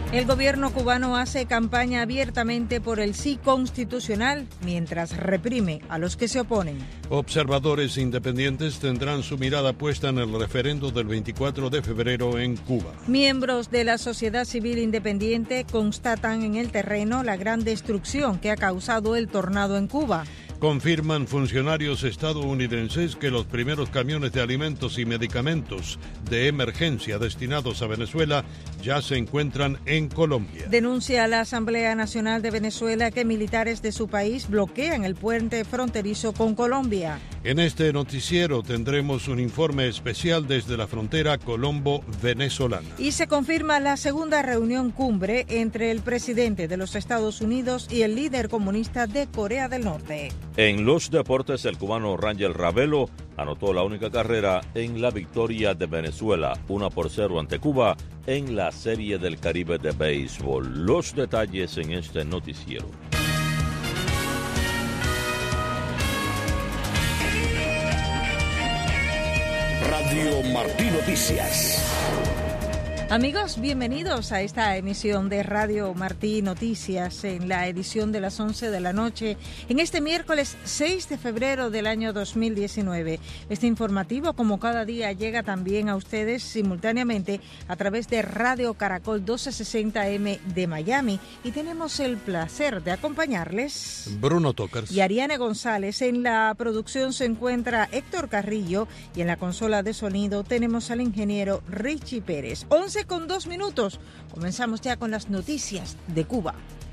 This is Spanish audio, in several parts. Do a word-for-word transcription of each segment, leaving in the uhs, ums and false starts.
El gobierno cubano hace campaña abiertamente por el sí constitucional, mientras reprime a los que se oponen. Observadores independientes tendrán su mirada puesta en el referendo del veinticuatro de febrero en Cuba. Miembros de la sociedad civil independiente constatan en el terreno la gran destrucción que ha causado el tornado en Cuba. Confirman funcionarios estadounidenses que los primeros camiones de alimentos y medicamentos de emergencia destinados a Venezuela ya se encuentran en Colombia. Denuncia la Asamblea Nacional de Venezuela que militares de su país bloquean el puente fronterizo con Colombia. En este noticiero tendremos un informe especial desde la frontera colombo-venezolana. Y se confirma la segunda reunión cumbre entre el presidente de los Estados Unidos y el líder comunista de Corea del Norte. En los deportes, el cubano Rangel Ravelo anotó la única carrera en la victoria de Venezuela, una por cero ante Cuba, en la Serie del Caribe de béisbol. Los detalles en este noticiero. Radio Martí Noticias. Amigos, bienvenidos a esta emisión de Radio Martí Noticias en la edición de las once de la noche en este miércoles seis de febrero del año dos mil diecinueve. Este informativo, como cada día, llega también a ustedes simultáneamente a través de Radio Caracol doce sesenta eme de Miami y tenemos el placer de acompañarles Bruno Tokers y Ariane González. En la producción se encuentra Héctor Carrillo y en la consola de sonido tenemos al ingeniero Richie Pérez. once con dos minutos. Comenzamos ya con las noticias de Cuba.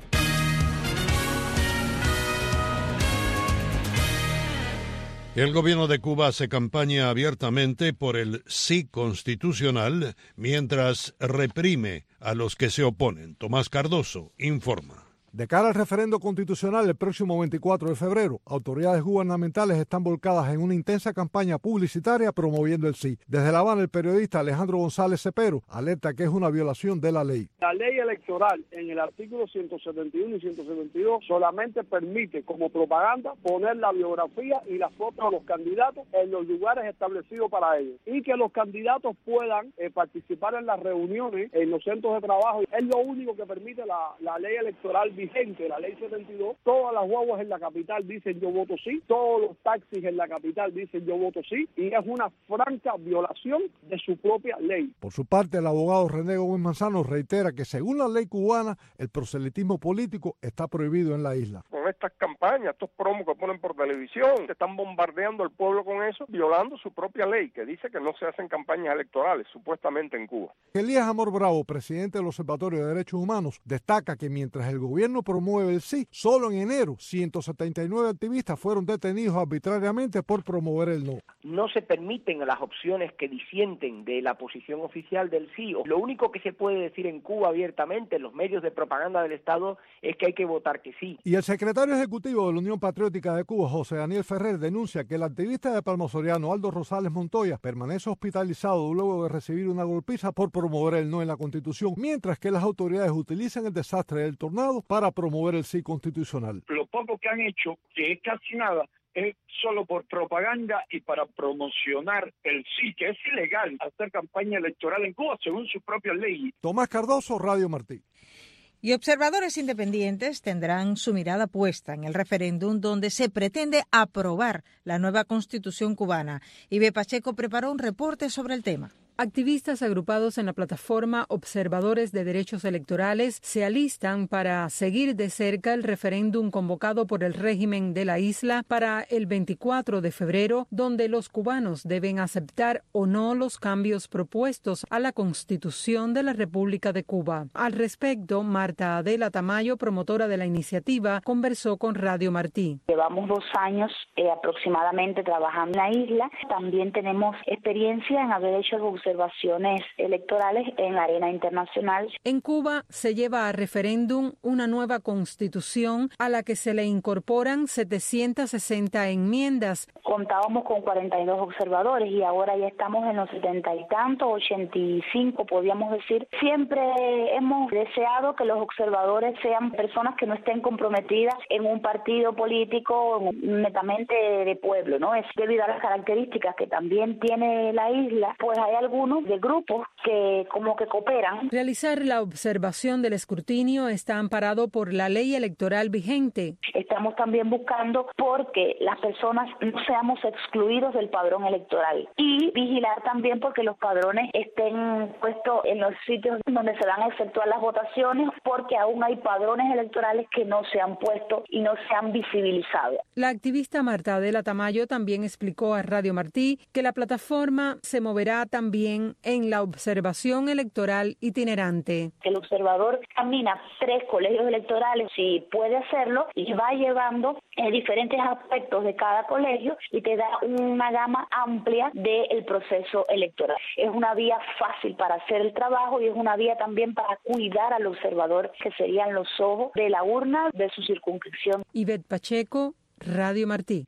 El gobierno de Cuba hace campaña abiertamente por el sí constitucional, mientras reprime a los que se oponen. Tomás Cardoso informa. De cara al referendo constitucional el próximo veinticuatro de febrero, autoridades gubernamentales están volcadas en una intensa campaña publicitaria promoviendo el sí. Desde La Habana, el periodista Alejandro González Cepero alerta que es una violación de la ley. La ley electoral en el artículo ciento setenta y uno y ciento setenta y dos solamente permite como propaganda poner la biografía y la foto de los candidatos en los lugares establecidos para ellos y que los candidatos puedan eh, participar en las reuniones en los centros de trabajo. Es lo único que permite la, la ley electoral vigente, la ley setenta y dos. Todas las guaguas en la capital dicen yo voto sí, todos los taxis en la capital dicen yo voto sí, y es una franca violación de su propia ley. Por su parte, el abogado René Gómez Manzano reitera que según la ley cubana, el proselitismo político está prohibido en la isla. Con estas campañas, estos promos que ponen por televisión, que están bombardeando al pueblo con eso, violando su propia ley, que dice que no se hacen campañas electorales, supuestamente en Cuba. Elías Amor Bravo, presidente del Observatorio de Derechos Humanos, destaca que mientras el gobierno promueve el sí, solo en enero ciento setenta y nueve activistas fueron detenidos arbitrariamente por promover el no. No se permiten las opciones que disienten de la posición oficial del sí. Lo único que se puede decir en Cuba abiertamente en los medios de propaganda del Estado es que hay que votar que sí. Y el secretario ejecutivo de la Unión Patriótica de Cuba, José Daniel Ferrer, denuncia que el activista de Palma Soriano, Aldo Rosales Montoya, permanece hospitalizado luego de recibir una golpiza por promover el no en la Constitución, mientras que las autoridades utilizan el desastre del tornado para promover el sí constitucional. Lo poco que han hecho, que es casi nada, es solo por propaganda y para promocionar el sí, que es ilegal hacer campaña electoral en Cuba según sus propias leyes. Tomás Cardoso, Radio Martí. Y observadores independientes tendrán su mirada puesta en el referéndum donde se pretende aprobar la nueva Constitución cubana. Ibe Pacheco preparó un reporte sobre el tema. Activistas agrupados en la plataforma Observadores de Derechos Electorales se alistan para seguir de cerca el referéndum convocado por el régimen de la isla para el veinticuatro de febrero, donde los cubanos deben aceptar o no los cambios propuestos a la Constitución de la República de Cuba. Al respecto, Marta Adela Tamayo, promotora de la iniciativa, conversó con Radio Martí. Llevamos dos años eh, aproximadamente trabajando en la isla. También tenemos experiencia en haber hecho observaciones electorales en la arena internacional. En Cuba se lleva a referéndum una nueva constitución a la que se le incorporan setecientas sesenta enmiendas. Contábamos con cuarenta y dos observadores y ahora ya estamos en los setenta y tantos, ochenta y cinco podríamos decir. Siempre hemos deseado que los observadores sean personas que no estén comprometidas en un partido político netamente de pueblo, ¿no? Es debido a las características que también tiene la isla, pues hay algo algunos de grupos que como que cooperan. Realizar la observación del escrutinio está amparado por la ley electoral vigente. Estamos también buscando porque las personas no seamos excluidos del padrón electoral y vigilar también porque los padrones estén puestos en los sitios donde se van a efectuar las votaciones, porque aún hay padrones electorales que no se han puesto y no se han visibilizado. La activista Marta Adela Tamayo también explicó a Radio Martí que la plataforma se moverá también en la observación electoral itinerante. El observador camina tres colegios electorales, si puede hacerlo, y va llevando eh, diferentes aspectos de cada colegio y te da una gama amplia del proceso electoral. Es una vía fácil para hacer el trabajo y es una vía también para cuidar al observador, que serían los ojos de la urna de su circunscripción. Ivette Pacheco, Radio Martí.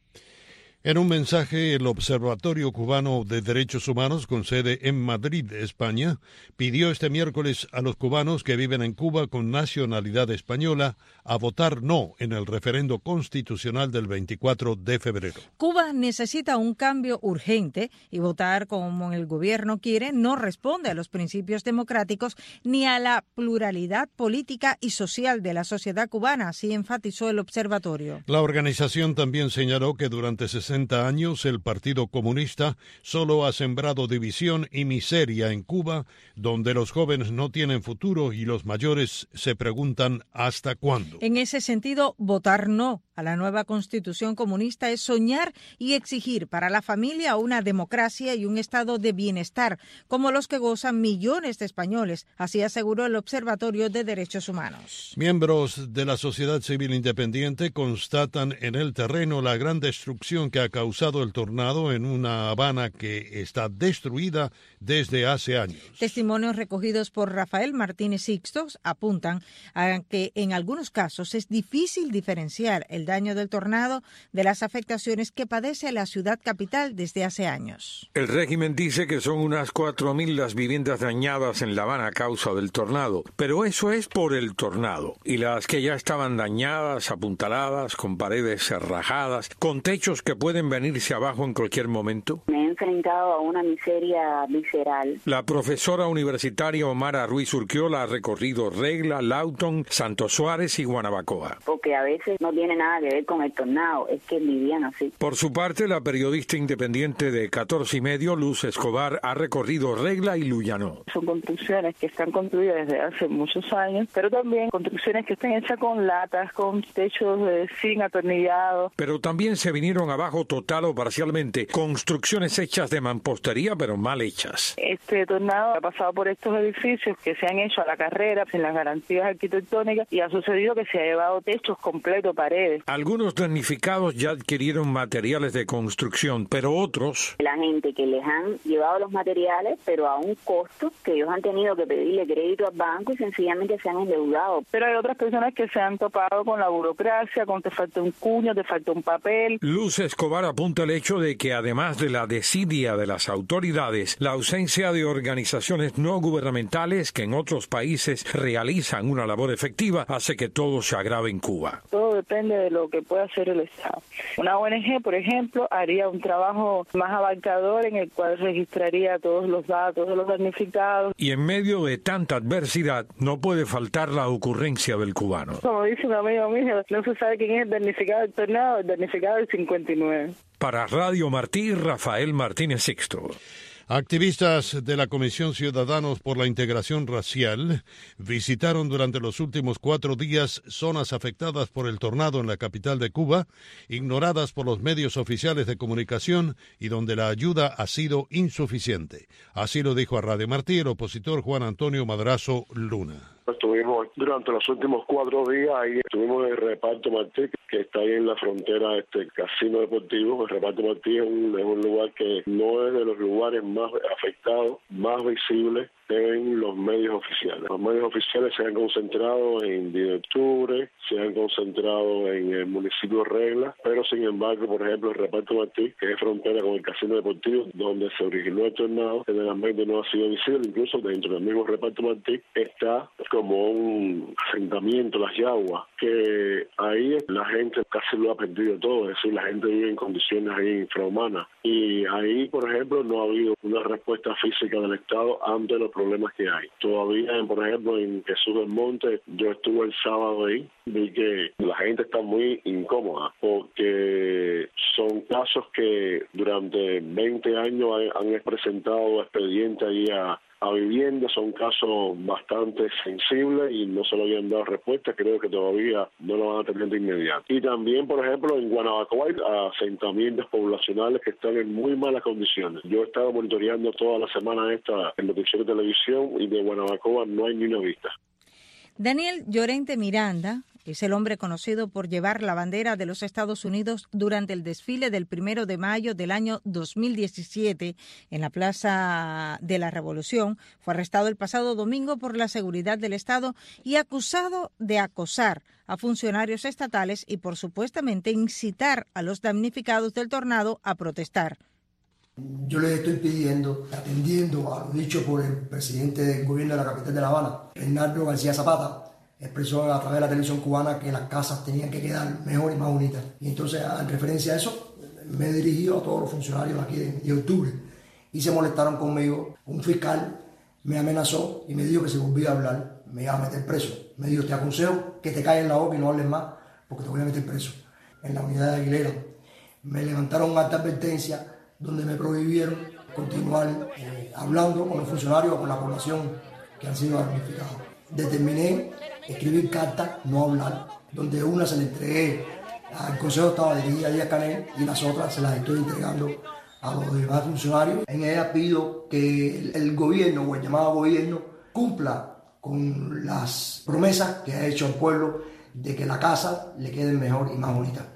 En un mensaje, el Observatorio Cubano de Derechos Humanos, con sede en Madrid, España, pidió este miércoles a los cubanos que viven en Cuba con nacionalidad española a votar no en el referendo constitucional del veinticuatro de febrero. Cuba necesita un cambio urgente y votar como el gobierno quiere no responde a los principios democráticos ni a la pluralidad política y social de la sociedad cubana, así enfatizó el observatorio. La organización también señaló que durante sesenta años el Partido Comunista solo ha sembrado división y miseria en Cuba, donde los jóvenes no tienen futuro y los mayores se preguntan ¿hasta cuándo? En ese sentido, votar no a la nueva Constitución comunista es soñar y exigir para la familia una democracia y un estado de bienestar, como los que gozan millones de españoles, así aseguró el Observatorio de Derechos Humanos. Miembros de la sociedad civil independiente constatan en el terreno la gran destrucción que ha causado el tornado en una Habana que está destruida desde hace años. Testimonios recogidos por Rafael Martínez Sixtos apuntan a que en algunos casos es difícil diferenciar el daño del tornado de las afectaciones que padece la ciudad capital desde hace años. El régimen dice que son unas cuatro mil las viviendas dañadas en La Habana a causa del tornado, pero eso es por el tornado. Y las que ya estaban dañadas, apuntaladas, con paredes rajadas, con techos que pueden venirse abajo en cualquier momento. Me he enfrentado a una miseria visceral. La profesora universitaria Omara Ruiz Urquiola ha recorrido Regla, Lawton, Santo Suárez y Guanabacoa. Porque a veces no tiene nada que ver con el tornado, es que vivían así. Por su parte, la periodista independiente de catorce y medio, Luz Escobar, ha recorrido Regla y Luyano. Son construcciones que están construidas desde hace muchos años, pero también construcciones que están hechas con latas, con techos eh, sin atornillados. Pero también se vinieron abajo total o parcialmente construcciones hechas de mampostería, pero mal hechas. Este tornado ha pasado por estos edificios que se han hecho a la carrera, sin las garantías arquitectónicas, y ha sucedido que se ha llevado techos completos, paredes. Algunos damnificados ya adquirieron materiales de construcción, pero otros... La gente que les han llevado los materiales, pero a un costo que ellos han tenido que pedirle crédito al banco y sencillamente se han endeudado. Pero hay otras personas que se han topado con la burocracia, con te falta un cuño, te falta un papel. Luz Escobar apunta el hecho de que además de la desidia de las autoridades, la ausencia de organizaciones no gubernamentales que en otros países realizan una labor efectiva hace que todo se agrave en Cuba. Todo depende de lo que pueda hacer el Estado. Una O N G, por ejemplo, haría un trabajo más abarcador en el cual registraría todos los datos de los damnificados. Y en medio de tanta adversidad no puede faltar la ocurrencia del cubano. Como dice un amigo mío, no se sabe quién es el damnificado del tornado, el damnificado del cincuenta y nueve. Para Radio Martí, Rafael Martínez Sixto. Activistas de la Comisión Ciudadanos por la Integración Racial visitaron durante los últimos cuatro días zonas afectadas por el tornado en la capital de Cuba, ignoradas por los medios oficiales de comunicación y donde la ayuda ha sido insuficiente. Así lo dijo a Radio Martí el opositor Juan Antonio Madrazo Luna. Estuvimos durante los últimos cuatro días ahí, estuvimos en el Reparto Martí, que está ahí en la frontera este casino deportivo. El Reparto Martí es un, es un lugar que no es de los lugares más afectados, más visibles en los medios oficiales. Los medios oficiales se han concentrado en diez de octubre, se han concentrado en el municipio Regla, pero sin embargo, por ejemplo, el reparto Martí, que es frontera con el casino deportivo, donde se originó el tornado, generalmente no ha sido visible. Incluso dentro del mismo reparto Martí está como un asentamiento, las Yaguas, que ahí la gente casi lo ha perdido todo, es decir, la gente vive en condiciones ahí infrahumanas. Y ahí, por ejemplo, no ha habido una respuesta física del Estado ante los problemas que hay. Todavía, por ejemplo, en Jesús del Monte, yo estuve el sábado ahí, vi que la gente está muy incómoda porque son casos que durante veinte años han, han presentado expedientes ahí a a vivienda, son casos bastante sensibles y no se le habían dado respuesta, creo que todavía no lo van a tener de inmediato. Y también, por ejemplo, en Guanabacoa hay asentamientos poblacionales que están en muy malas condiciones. Yo he estado monitoreando toda la semana esta en noticiero de televisión y de Guanabacoa no hay ni una vista. Daniel Llorente Miranda es el hombre conocido por llevar la bandera de los Estados Unidos durante el desfile del primero de mayo del año dos mil diecisiete en la Plaza de la Revolución. Fue arrestado el pasado domingo por la seguridad del Estado y acusado de acosar a funcionarios estatales y por supuestamente incitar a los damnificados del tornado a protestar. Yo les estoy pidiendo, atendiendo a lo dicho por el presidente del gobierno de la capital de La Habana, Bernardo García Zapata, expresó a través de la televisión cubana que las casas tenían que quedar mejor y más bonitas. Y entonces, en referencia a eso, me he dirigido a todos los funcionarios aquí de, de octubre y se molestaron conmigo. Un fiscal me amenazó y me dijo que si volvía a hablar me iba a meter preso. Me dijo, te aconsejo que te calles la boca y no hables más porque te voy a meter preso. En la unidad de Aguilera me levantaron una alta advertencia donde me prohibieron continuar eh, hablando con los funcionarios o con la población que han sido damnificados. Determiné escribir cartas, no hablar, donde una se le entregué al Consejo estaba dirigida a Díaz Canel y las otras se las estoy entregando a los demás funcionarios. En ella pido que el, el gobierno o el llamado gobierno cumpla con las promesas que ha hecho al pueblo de que la casa le quede mejor y más bonita.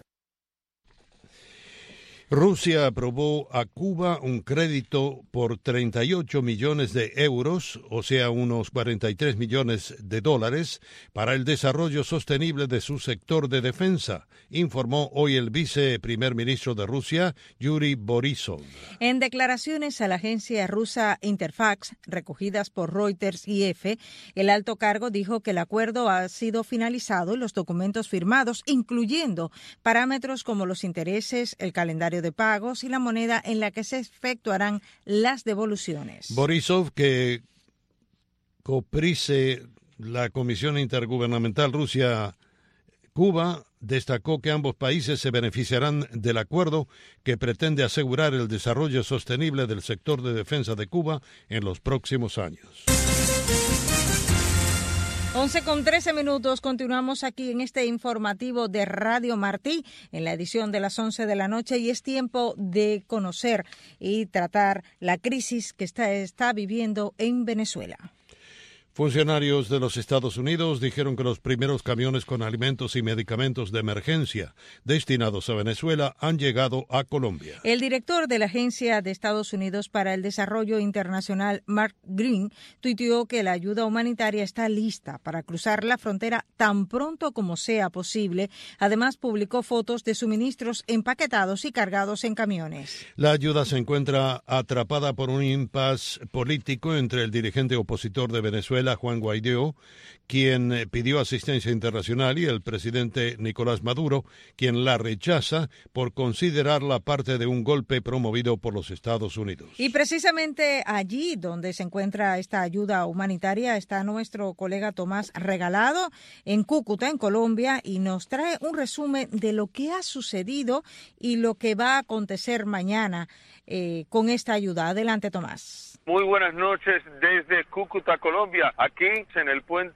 Rusia aprobó a Cuba un crédito por treinta y ocho millones de euros, o sea, unos cuarenta y tres millones de dólares, para el desarrollo sostenible de su sector de defensa, informó hoy el viceprimer ministro de Rusia, Yuri Borisov. En declaraciones a la agencia rusa Interfax, recogidas por Reuters y E F E, el alto cargo dijo que el acuerdo ha sido finalizado y los documentos firmados, incluyendo parámetros como los intereses, el calendario de pagos y la moneda en la que se efectuarán las devoluciones. Borisov, que coprise la Comisión Intergubernamental Rusia-Cuba, destacó que ambos países se beneficiarán del acuerdo que pretende asegurar el desarrollo sostenible del sector de defensa de Cuba en los próximos años. once con trece minutos, continuamos aquí en este informativo de Radio Martí, en la edición de las once de la noche, y es tiempo de conocer y tratar la crisis que está, está viviendo en Venezuela. Funcionarios de los Estados Unidos dijeron que los primeros camiones con alimentos y medicamentos de emergencia destinados a Venezuela han llegado a Colombia. El director de la Agencia de Estados Unidos para el Desarrollo Internacional, Mark Green, tuiteó que la ayuda humanitaria está lista para cruzar la frontera tan pronto como sea posible. Además, publicó fotos de suministros empaquetados y cargados en camiones. La ayuda se encuentra atrapada por un impasse político entre el dirigente opositor de Venezuela, Juan Guaidó, quien pidió asistencia internacional, y el presidente Nicolás Maduro, quien la rechaza por considerarla parte de un golpe promovido por los Estados Unidos. Y precisamente allí donde se encuentra esta ayuda humanitaria está nuestro colega Tomás Regalado en Cúcuta, en Colombia, y nos trae un resumen de lo que ha sucedido y lo que va a acontecer mañana eh, con esta ayuda. Adelante, Tomás. Muy buenas noches desde Cúcuta, Colombia, aquí en el puente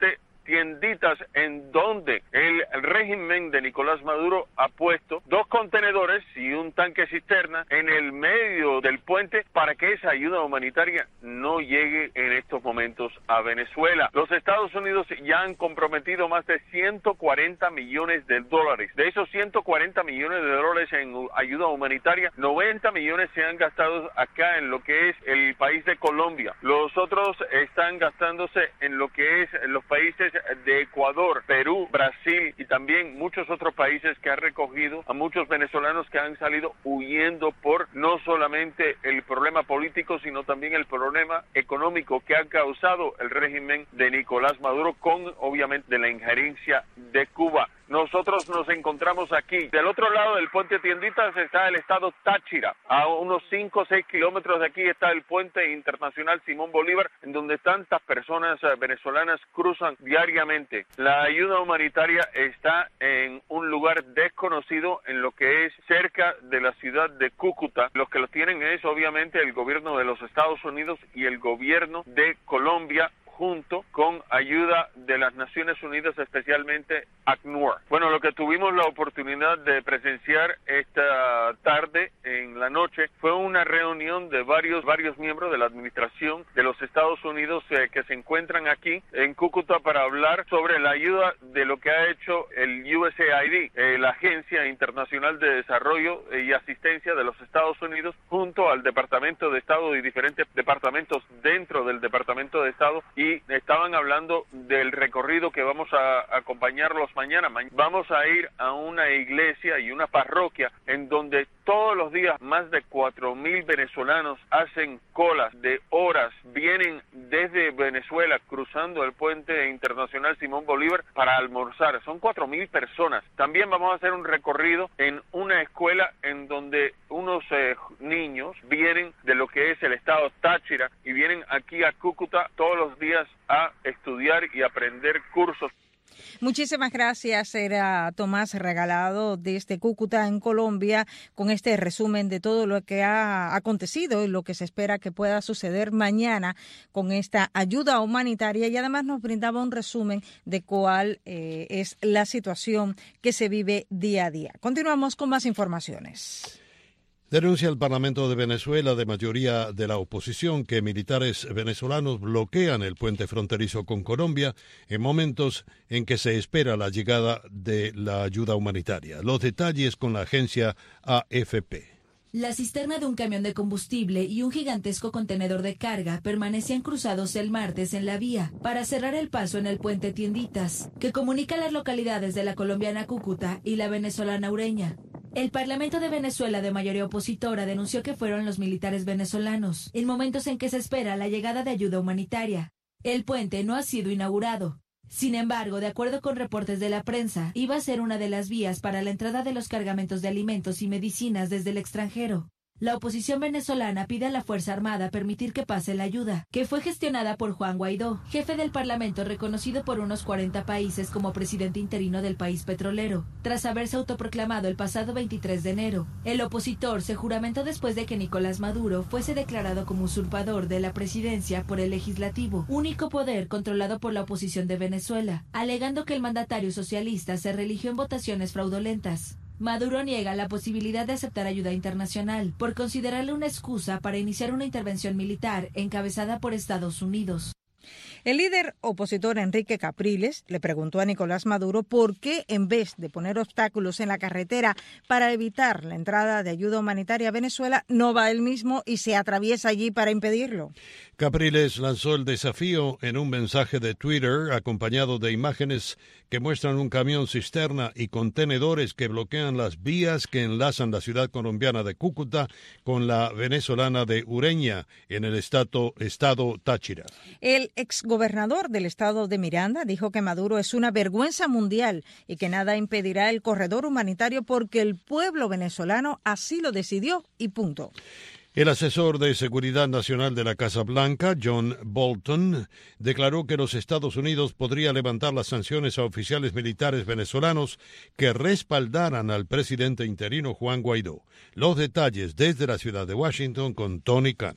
tienditas en donde el régimen de Nicolás Maduro ha puesto dos contenedores y un tanque cisterna en el medio del puente para que esa ayuda humanitaria no llegue en estos momentos a Venezuela. Los Estados Unidos ya han comprometido más de ciento cuarenta millones de dólares. De esos ciento cuarenta millones de dólares en ayuda humanitaria, noventa millones se han gastado acá en lo que es el país de Colombia. Los otros están gastándose en lo que es los países de Ecuador, Perú, Brasil y también muchos otros países que han recogido a muchos venezolanos que han salido huyendo por no solamente el problema político, sino también el problema económico que ha causado el régimen de Nicolás Maduro con, obviamente, de la injerencia de Cuba. Nosotros nos encontramos aquí. Del otro lado del puente Tienditas está el estado Táchira. A unos cinco o seis kilómetros de aquí está el puente internacional Simón Bolívar, en donde tantas personas venezolanas cruzan diariamente. La ayuda humanitaria está en un lugar desconocido, en lo que es cerca de la ciudad de Cúcuta. Los que lo tienen es obviamente el gobierno de los Estados Unidos y el gobierno de Colombia, junto con ayuda de las Naciones Unidas, especialmente ACNUR. Bueno, lo que tuvimos la oportunidad de presenciar esta tarde, en la noche, fue una reunión de varios varios miembros de la administración de los Estados Unidos eh, que se encuentran aquí en Cúcuta para hablar sobre la ayuda de lo que ha hecho el U S A I D, eh, la Agencia Internacional de Desarrollo y Asistencia de los Estados Unidos, junto al Departamento de Estado y diferentes departamentos dentro del Departamento de Estado, y Y estaban hablando del recorrido que vamos a acompañarlos mañana. Vamos a ir a una iglesia y una parroquia en donde todos los días más de cuatro mil venezolanos hacen colas de horas, vienen desde Venezuela cruzando el puente internacional Simón Bolívar para almorzar. Son cuatro mil personas. También vamos a hacer un recorrido en una escuela en donde unos eh, niños vienen de lo que es el estado Táchira y vienen aquí a Cúcuta todos los días a estudiar y aprender cursos. Muchísimas gracias. Era Tomás Regalado desde Cúcuta, en Colombia, con este resumen de todo lo que ha acontecido y lo que se espera que pueda suceder mañana con esta ayuda humanitaria, y además nos brindaba un resumen de cuál eh, es la situación que se vive día a día. Continuamos con más informaciones. Denuncia el Parlamento de Venezuela, de mayoría de la oposición, que militares venezolanos bloquean el puente fronterizo con Colombia en momentos en que se espera la llegada de la ayuda humanitaria. Los detalles con la agencia A F P. La cisterna de un camión de combustible y un gigantesco contenedor de carga permanecían cruzados el martes en la vía para cerrar el paso en el puente Tienditas, que comunica las localidades de la colombiana Cúcuta y la venezolana Ureña. El Parlamento de Venezuela, de mayoría opositora, denunció que fueron los militares venezolanos, en momentos en que se espera la llegada de ayuda humanitaria. El puente no ha sido inaugurado. Sin embargo, de acuerdo con reportes de la prensa, iba a ser una de las vías para la entrada de los cargamentos de alimentos y medicinas desde el extranjero. La oposición venezolana pide a la Fuerza Armada permitir que pase la ayuda, que fue gestionada por Juan Guaidó, jefe del Parlamento reconocido por unos cuarenta países como presidente interino del país petrolero, tras haberse autoproclamado el pasado veintitrés de enero. El opositor se juramentó después de que Nicolás Maduro fuese declarado como usurpador de la presidencia por el legislativo, único poder controlado por la oposición de Venezuela, alegando que el mandatario socialista se religió en votaciones fraudulentas. Maduro niega la posibilidad de aceptar ayuda internacional por considerarla una excusa para iniciar una intervención militar encabezada por Estados Unidos. El líder opositor Enrique Capriles le preguntó a Nicolás Maduro por qué, en vez de poner obstáculos en la carretera para evitar la entrada de ayuda humanitaria a Venezuela, no va él mismo y se atraviesa allí para impedirlo. Capriles lanzó el desafío en un mensaje de Twitter acompañado de imágenes que muestran un camión cisterna y contenedores que bloquean las vías que enlazan la ciudad colombiana de Cúcuta con la venezolana de Ureña en el estado, estado Táchira. El exgobernador del estado de Miranda dijo que Maduro es una vergüenza mundial y que nada impedirá el corredor humanitario porque el pueblo venezolano así lo decidió y punto. El asesor de Seguridad Nacional de la Casa Blanca, John Bolton, declaró que los Estados Unidos podría levantar las sanciones a oficiales militares venezolanos que respaldaran al presidente interino Juan Guaidó. Los detalles desde la ciudad de Washington con Tony Cano.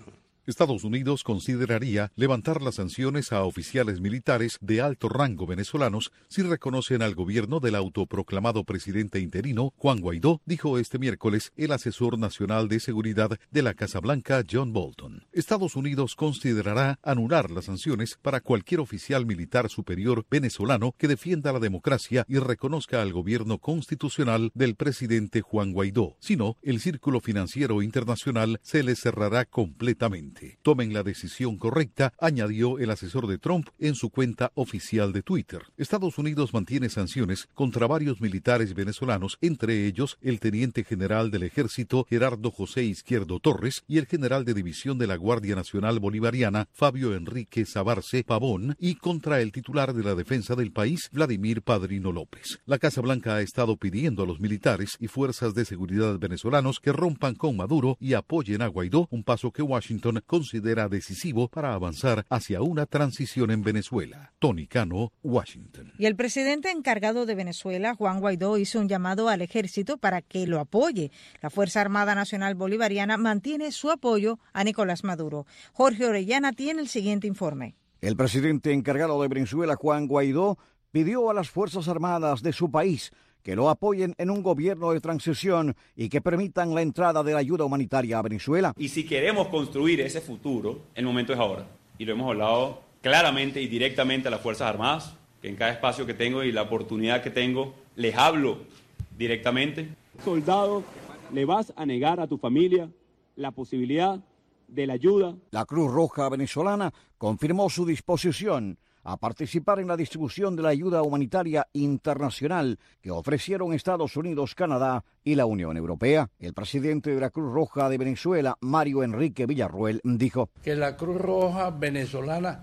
Estados Unidos consideraría levantar las sanciones a oficiales militares de alto rango venezolanos si reconocen al gobierno del autoproclamado presidente interino, Juan Guaidó, dijo este miércoles el asesor nacional de seguridad de la Casa Blanca, John Bolton. Estados Unidos considerará anular las sanciones para cualquier oficial militar superior venezolano que defienda la democracia y reconozca al gobierno constitucional del presidente Juan Guaidó. Si no, el círculo financiero internacional se le cerrará completamente. Tomen la decisión correcta, añadió el asesor de Trump en su cuenta oficial de Twitter. Estados Unidos mantiene sanciones contra varios militares venezolanos, entre ellos el teniente general del ejército Gerardo José Izquierdo Torres y el general de división de la Guardia Nacional Bolivariana Fabio Enrique Sabarce Pavón, y contra el titular de la defensa del país, Vladimir Padrino López. La Casa Blanca ha estado pidiendo a los militares y fuerzas de seguridad venezolanos que rompan con Maduro y apoyen a Guaidó, un paso que Washington considera decisivo para avanzar hacia una transición en Venezuela. Tony Cano, Washington. Y el presidente encargado de Venezuela, Juan Guaidó, hizo un llamado al ejército para que lo apoye. La Fuerza Armada Nacional Bolivariana mantiene su apoyo a Nicolás Maduro. Jorge Orellana tiene el siguiente informe. El presidente encargado de Venezuela, Juan Guaidó, pidió a las Fuerzas Armadas de su país que lo apoyen en un gobierno de transición y que permitan la entrada de la ayuda humanitaria a Venezuela. Y si queremos construir ese futuro, el momento es ahora. Y lo hemos hablado claramente y directamente a las Fuerzas Armadas, que en cada espacio que tengo y la oportunidad que tengo, les hablo directamente. Soldado, ¿le vas a negar a tu familia la posibilidad de la ayuda? La Cruz Roja venezolana confirmó su disposición a participar en la distribución de la ayuda humanitaria internacional que ofrecieron Estados Unidos, Canadá y la Unión Europea. El presidente de la Cruz Roja de Venezuela, Mario Enrique Villarroel, dijo que la Cruz Roja venezolana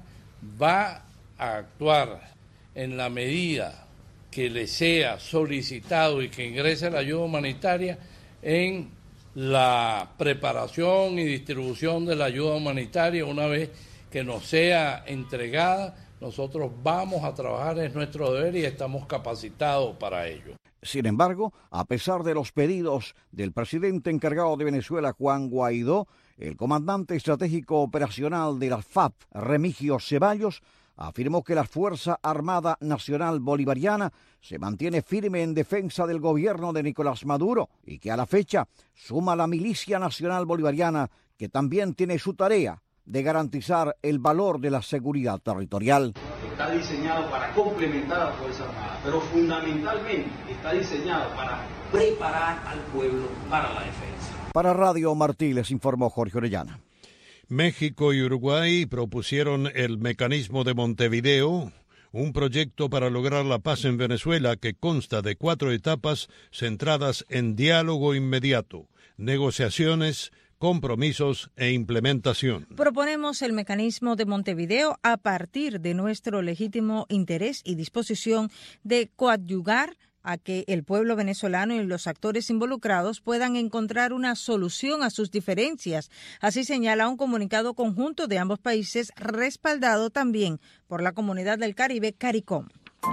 va a actuar en la medida que le sea solicitado y que ingrese la ayuda humanitaria en la preparación y distribución de la ayuda humanitaria. Una vez que nos sea entregada, nosotros vamos a trabajar, es nuestro deber y estamos capacitados para ello. Sin embargo, a pesar de los pedidos del presidente encargado de Venezuela, Juan Guaidó, el comandante estratégico operacional de la F A P, Remigio Ceballos, afirmó que la Fuerza Armada Nacional Bolivariana se mantiene firme en defensa del gobierno de Nicolás Maduro y que a la fecha suma la Milicia Nacional Bolivariana, que también tiene su tarea de garantizar el valor de la seguridad territorial. Está diseñado para complementar a la Fuerza Armada, pero fundamentalmente está diseñado para preparar al pueblo para la defensa. Para Radio Martí les informó Jorge Orellana. México y Uruguay propusieron el mecanismo de Montevideo, un proyecto para lograr la paz en Venezuela que consta de cuatro etapas centradas en diálogo inmediato, negociaciones, compromisos e implementación. Proponemos el mecanismo de Montevideo a partir de nuestro legítimo interés y disposición de coadyuvar a que el pueblo venezolano y los actores involucrados puedan encontrar una solución a sus diferencias. Así señala un comunicado conjunto de ambos países, respaldado también por la Comunidad del Caribe, CARICOM.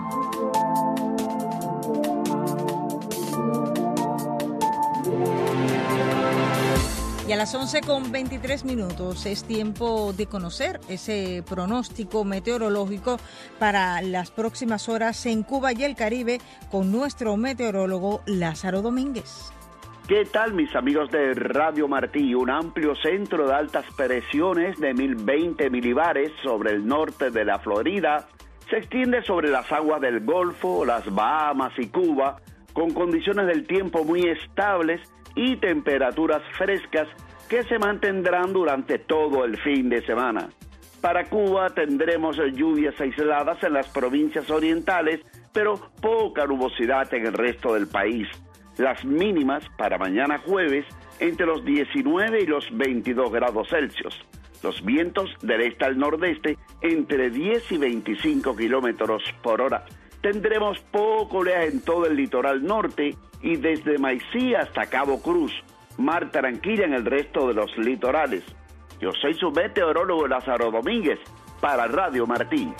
Y a las once con veintitrés minutos es tiempo de conocer ese pronóstico meteorológico para las próximas horas en Cuba y el Caribe con nuestro meteorólogo Lázaro Domínguez. ¿Qué tal, mis amigos de Radio Martí? Un amplio centro de altas presiones de mil veinte milibares sobre el norte de la Florida se extiende sobre las aguas del Golfo, las Bahamas y Cuba, con condiciones del tiempo muy estables y temperaturas frescas que se mantendrán durante todo el fin de semana. Para Cuba tendremos lluvias aisladas en las provincias orientales, pero poca nubosidad en el resto del país. Las mínimas para mañana jueves entre los diecinueve y los veintidós grados Celsius. Los vientos del este al nordeste entre diez y veinticinco kilómetros por hora. Tendremos poco oleaje en todo el litoral norte y desde Maicí hasta Cabo Cruz, mar tranquila en el resto de los litorales. Yo soy su meteorólogo Lázaro Domínguez para Radio Martí.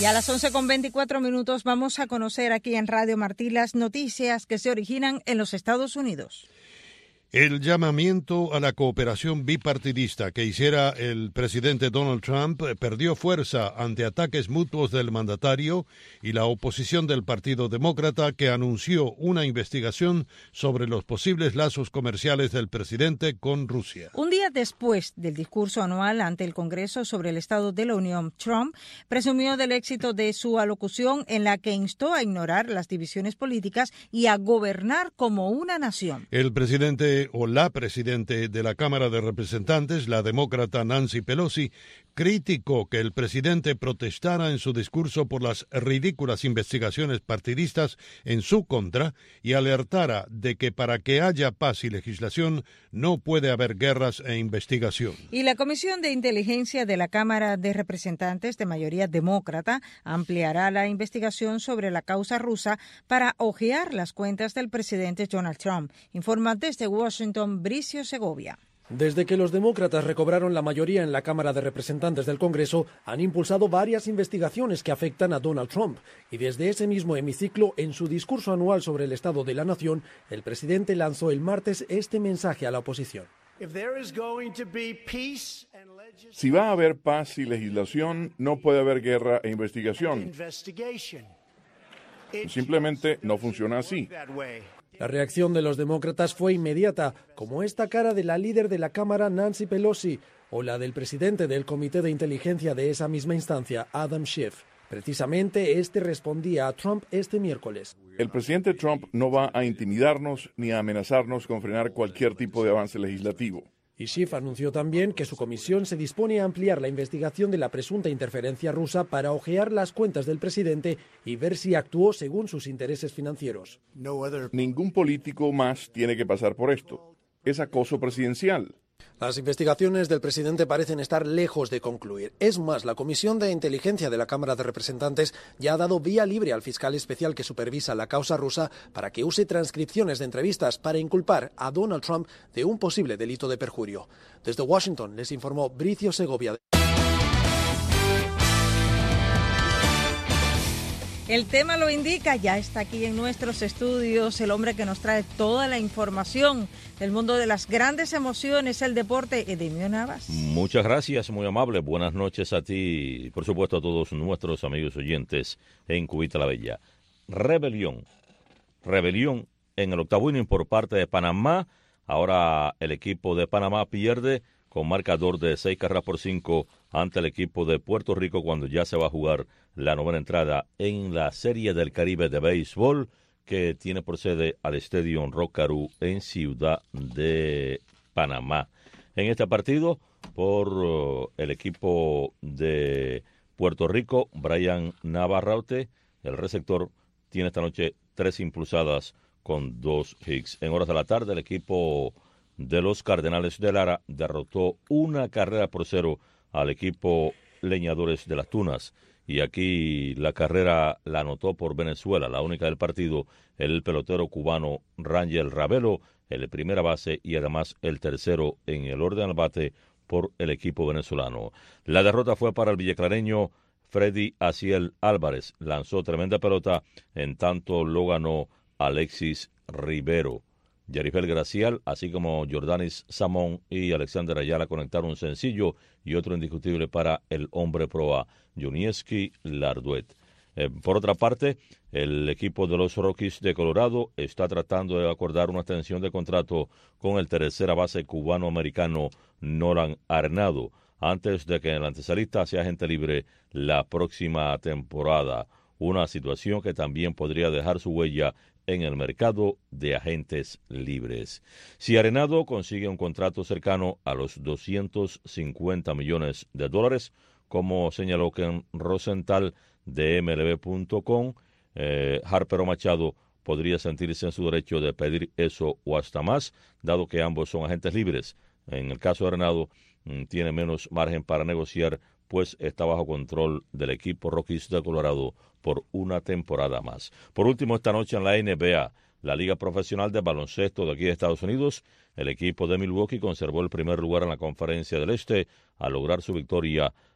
Y a las once con veinticuatro minutos vamos a conocer aquí en Radio Martí las noticias que se originan en los Estados Unidos. El llamamiento a la cooperación bipartidista que hiciera el presidente Donald Trump perdió fuerza ante ataques mutuos del mandatario y la oposición del Partido Demócrata, que anunció una investigación sobre los posibles lazos comerciales del presidente con Rusia. Un día después del discurso anual ante el Congreso sobre el Estado de la Unión, Trump presumió del éxito de su alocución en la que instó a ignorar las divisiones políticas y a gobernar como una nación. El presidente o la presidente de la Cámara de Representantes, la demócrata Nancy Pelosi, criticó que el presidente protestara en su discurso por las ridículas investigaciones partidistas en su contra y alertara de que para que haya paz y legislación no puede haber guerras e investigación. Y la Comisión de Inteligencia de la Cámara de Representantes, de mayoría demócrata, ampliará la investigación sobre la causa rusa para ojear las cuentas del presidente Donald Trump. Informa desde Washington, Bricio Segovia. Desde que los demócratas recobraron la mayoría en la Cámara de Representantes del Congreso, han impulsado varias investigaciones que afectan a Donald Trump. Y desde ese mismo hemiciclo, en su discurso anual sobre el Estado de la Nación, el presidente lanzó el martes este mensaje a la oposición. Si va a haber paz y legislación, no puede haber guerra e investigación. Simplemente no funciona así. La reacción de los demócratas fue inmediata, como esta cara de la líder de la Cámara, Nancy Pelosi, o la del presidente del Comité de Inteligencia de esa misma instancia, Adam Schiff. Precisamente este respondía a Trump este miércoles. El presidente Trump no va a intimidarnos ni a amenazarnos con frenar cualquier tipo de avance legislativo. Y Schiff anunció también que su comisión se dispone a ampliar la investigación de la presunta interferencia rusa para ojear las cuentas del presidente y ver si actuó según sus intereses financieros. Ningún político más tiene que pasar por esto. Es acoso presidencial. Las investigaciones del presidente parecen estar lejos de concluir. Es más, la Comisión de Inteligencia de la Cámara de Representantes ya ha dado vía libre al fiscal especial que supervisa la causa rusa para que use transcripciones de entrevistas para inculpar a Donald Trump de un posible delito de perjurio. Desde Washington les informó Bricio Segovia. El tema lo indica, ya está aquí en nuestros estudios el hombre que nos trae toda la información del mundo de las grandes emociones, el deporte, Edimio Navas. Muchas gracias, muy amable. Buenas noches a ti y por supuesto a todos nuestros amigos oyentes en Cubita la Bella. Rebelión, rebelión en el octavo inning por parte de Panamá. Ahora el equipo de Panamá pierde con marcador de seis carreras por cinco ante el equipo de Puerto Rico cuando ya se va a jugar la novena entrada en la Serie del Caribe de Béisbol que tiene por sede al Estadio Rockarú en Ciudad de Panamá. En este partido, por uh, el equipo de Puerto Rico, Brian Navarrete, el receptor, tiene esta noche tres impulsadas con dos hits. En horas de la tarde, el equipo de los Cardenales de Lara derrotó una carrera por cero al equipo Leñadores de las Tunas. Y aquí la carrera la anotó por Venezuela, la única del partido, el pelotero cubano Rangel Ravelo, el primera base y además el tercero en el orden al bate por el equipo venezolano. La derrota fue para el villeclareño Freddy Aciel Álvarez. Lanzó tremenda pelota, en tanto lo ganó Alexis Rivero. Yarifel Gracial, así como Jordanis Samón y Alexander Ayala conectaron un sencillo y otro indiscutible para el hombre proa, Junieski Larduet. Eh, por otra parte, el equipo de los Rockies de Colorado está tratando de acordar una extensión de contrato con el tercera base cubano-americano Nolan Arenado, antes de que el antesalista sea agente libre la próxima temporada. Una situación que también podría dejar su huella en el mercado de agentes libres. Si Arenado consigue un contrato cercano a los doscientos cincuenta millones de dólares, como señaló Ken Rosenthal de M L B punto com, eh, Harper o Machado podría sentirse en su derecho de pedir eso o hasta más, dado que ambos son agentes libres. En el caso de Arenado, mm, tiene menos margen para negociar, pues está bajo control del equipo Rockies de Colorado por una temporada más. Por último, esta noche en la N B A, la Liga Profesional de Baloncesto de aquí de Estados Unidos, el equipo de Milwaukee conservó el primer lugar en la Conferencia del Este al lograr su victoria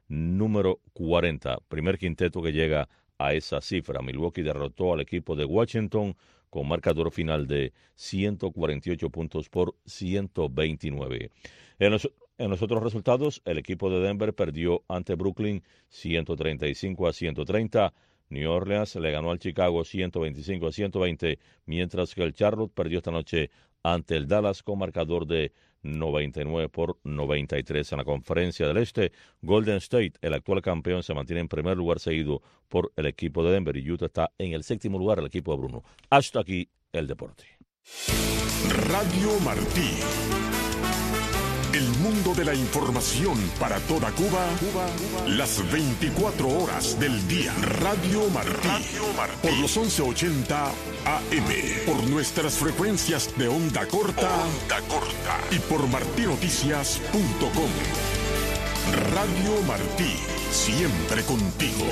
número cuarenta. Primer quinteto que llega a esa cifra. Milwaukee derrotó al equipo de Washington con marcador final de ciento cuarenta y ocho puntos por ciento veintinueve. En los, en los otros resultados, el equipo de Denver perdió ante Brooklyn ciento treinta y cinco a ciento treinta. New Orleans le ganó al Chicago ciento veinticinco a ciento veinte, mientras que el Charlotte perdió esta noche ante el Dallas con marcador de noventa y nueve por noventa y tres. En la Conferencia del Este, Golden State, el actual campeón, se mantiene en primer lugar seguido por el equipo de Denver y Utah está en el séptimo lugar, el equipo de Bruno. Hasta aquí el deporte. Radio Martí. El mundo de la información para toda Cuba, Cuba, Cuba, las veinticuatro horas del día. Radio Martí. Radio Martí. Por los once ochenta A M. Por nuestras frecuencias de onda corta. Onda corta. Y por martinoticias punto com. Radio Martí. Siempre contigo.